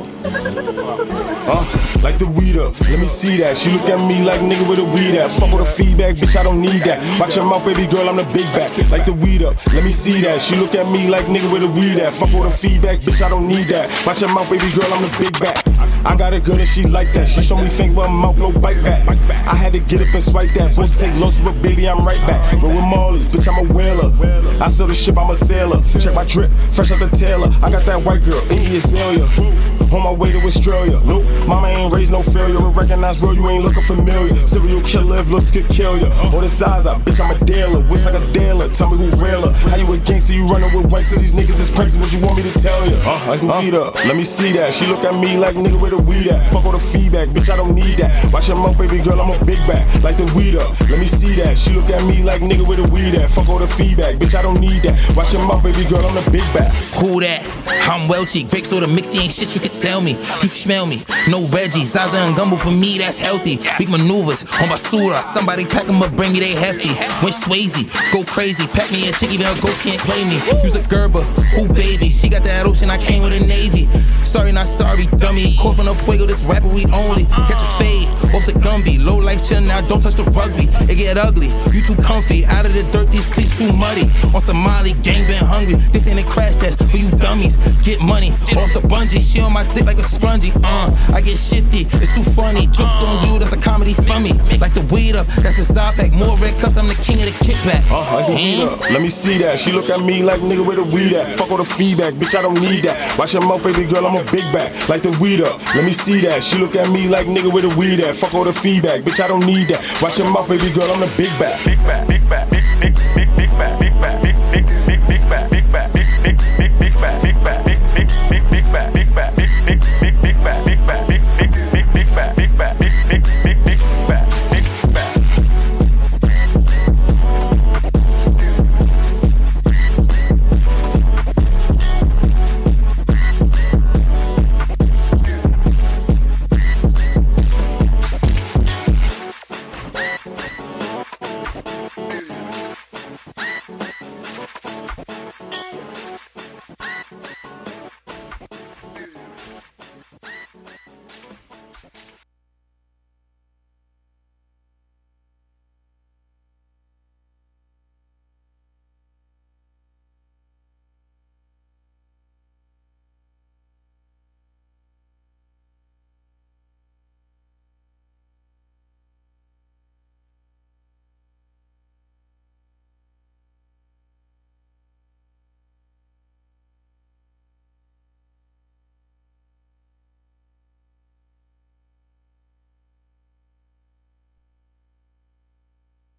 Huh? Like the weed up. Let me see that. She look at me like nigga with a weed at. Fuck with a feedback, bitch, I don't need that. Watch your mouth, baby girl, I'm the big back. Like the weed up. Let me see that. She look at me like nigga with a weed at. Fuck with a feedback, bitch, I don't need that. Watch your mouth, baby girl, I'm the big back. I got a girl and she like that. She show me fink, but mouth no bite back. I had to get up and swipe that. Supposed to take loss, but baby, I'm right back. But with Marlies, bitch, I'm a whaler. I sell the ship, I'm a sailor. Check my drip, fresh out the tailor. I got that white girl, in Australia. On my way to Australia. Nope, mama ain't raised no failure. We recognize real, you ain't looking familiar. Serial killer if looks could kill ya. On the size up, bitch, I'm a dealer. Whip like a dealer. Tell me who realer. How you a gangster? You running with ranks? These niggas is pranks. What you want me to tell ya? Uh, like the weed up. Let me see that. She look at me like nigga with a weed at. Fuck all the feedback, bitch, I don't need that. Watch your mouth, baby girl, I'm a big back. Like the weed up. Let me see that. She look at me like nigga with a weed at. Fuck all the feedback, bitch, I don't need that. Watch your mouth, baby girl, I'm the big back. Who that? I'm Welchie. Grapes or the mixy ain't shit you can tell me. You smell me. No Reggie. Zaza and Gumbo for me, that's healthy. Big maneuvers on Basura. Somebody pack them up, bring me they hefty. Went Swayze, go crazy. Pack me a chick, even a ghost can't play me. Use a Gerber, who baby? She got that ocean, I came with a Navy. Sorry, not sorry, dummy. Caught from the fuego, this rapper we only. Catch a fade off the Gumby. Low life chill now, don't touch the rugby. It get ugly, you too comfy. Out of the dirt, these cleats too muddy. On Somali, gang been hungry. This ain't a crash test for you dummies. Get money off the bungee. She on my dick like a spongy. Uh, I get shifty, it's too funny. Jokes on you, that's a comedy for me. Like the weed up, that's a side pack. More red cups, I'm the king of the kickback. Uh, like the weed up. Let me see that. She look at me like nigga with a weed at. Fuck all the feedback, bitch, I don't need that. Watch your mouth, baby girl, I'm a big back. Like the weed up. Let me see that. She look at me like nigga with a weed at. Fuck all the feedback, bitch, I don't need that. Watch your mouth, baby girl, I'm the big back. Big back, big back, big big big big big back, big back, big big big big back, big back, big big big big back, big back.